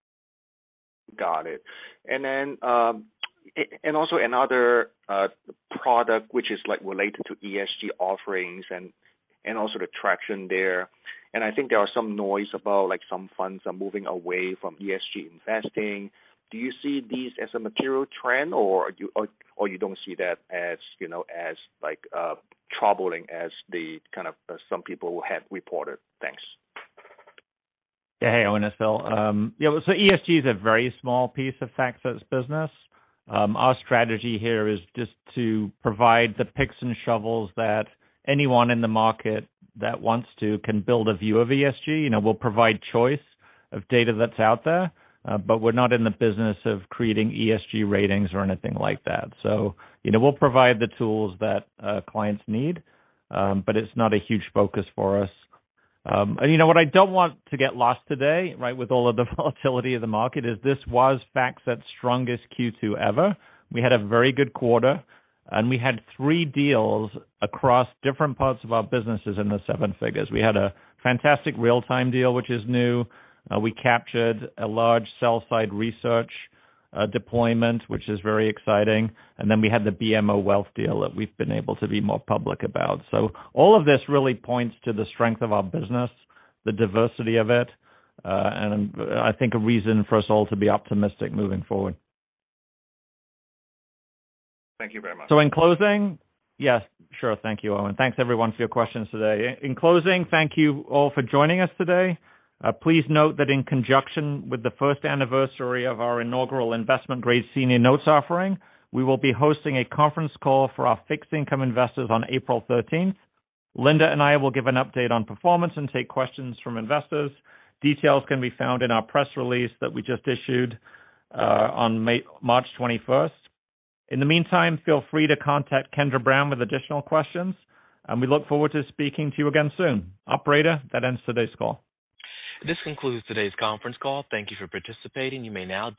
Got it. And then and also another product which is like related to ESG offerings and also the traction there. And I think there are some noise about like some funds are moving away from ESG investing. Do you see these as a material trend, or you don't see that as as like troubling as the kind of some people have reported? Thanks. Yeah, hey, Owen, it's Phil. So ESG is a very small piece of FactSet's business. Our strategy here is just to provide the picks and shovels that anyone in the market that wants to can build a view of ESG. We'll provide choice of data that's out there, but we're not in the business of creating ESG ratings or anything like that. So, we'll provide the tools that clients need, but it's not a huge focus for us. And what I don't want to get lost today, right, with all of the volatility of the market, is this was FactSet's strongest Q2 ever. We had a very good quarter, and we had 3 deals across different parts of our businesses in the 7 figures. We had a fantastic real-time deal, which is new. We captured a large sell-side research deployment, which is very exciting. And then we had the BMO Wealth deal that we've been able to be more public about. So all of this really points to the strength of our business, the diversity of it, and I think a reason for us all to be optimistic moving forward. Thank you very much. So in closing, yes, sure. Thank you, Owen. Thanks everyone for your questions today. In closing, thank you all for joining us today. Please note that in conjunction with the first anniversary of our inaugural investment-grade senior notes offering, we will be hosting a conference call for our fixed income investors on April 13th. Linda and I will give an update on performance and take questions from investors. Details can be found in our press release that we just issued on March 21st. In the meantime, feel free to contact Kendra Brown with additional questions, and we look forward to speaking to you again soon. Operator, that ends today's call. This concludes today's conference call. Thank you for participating. You may now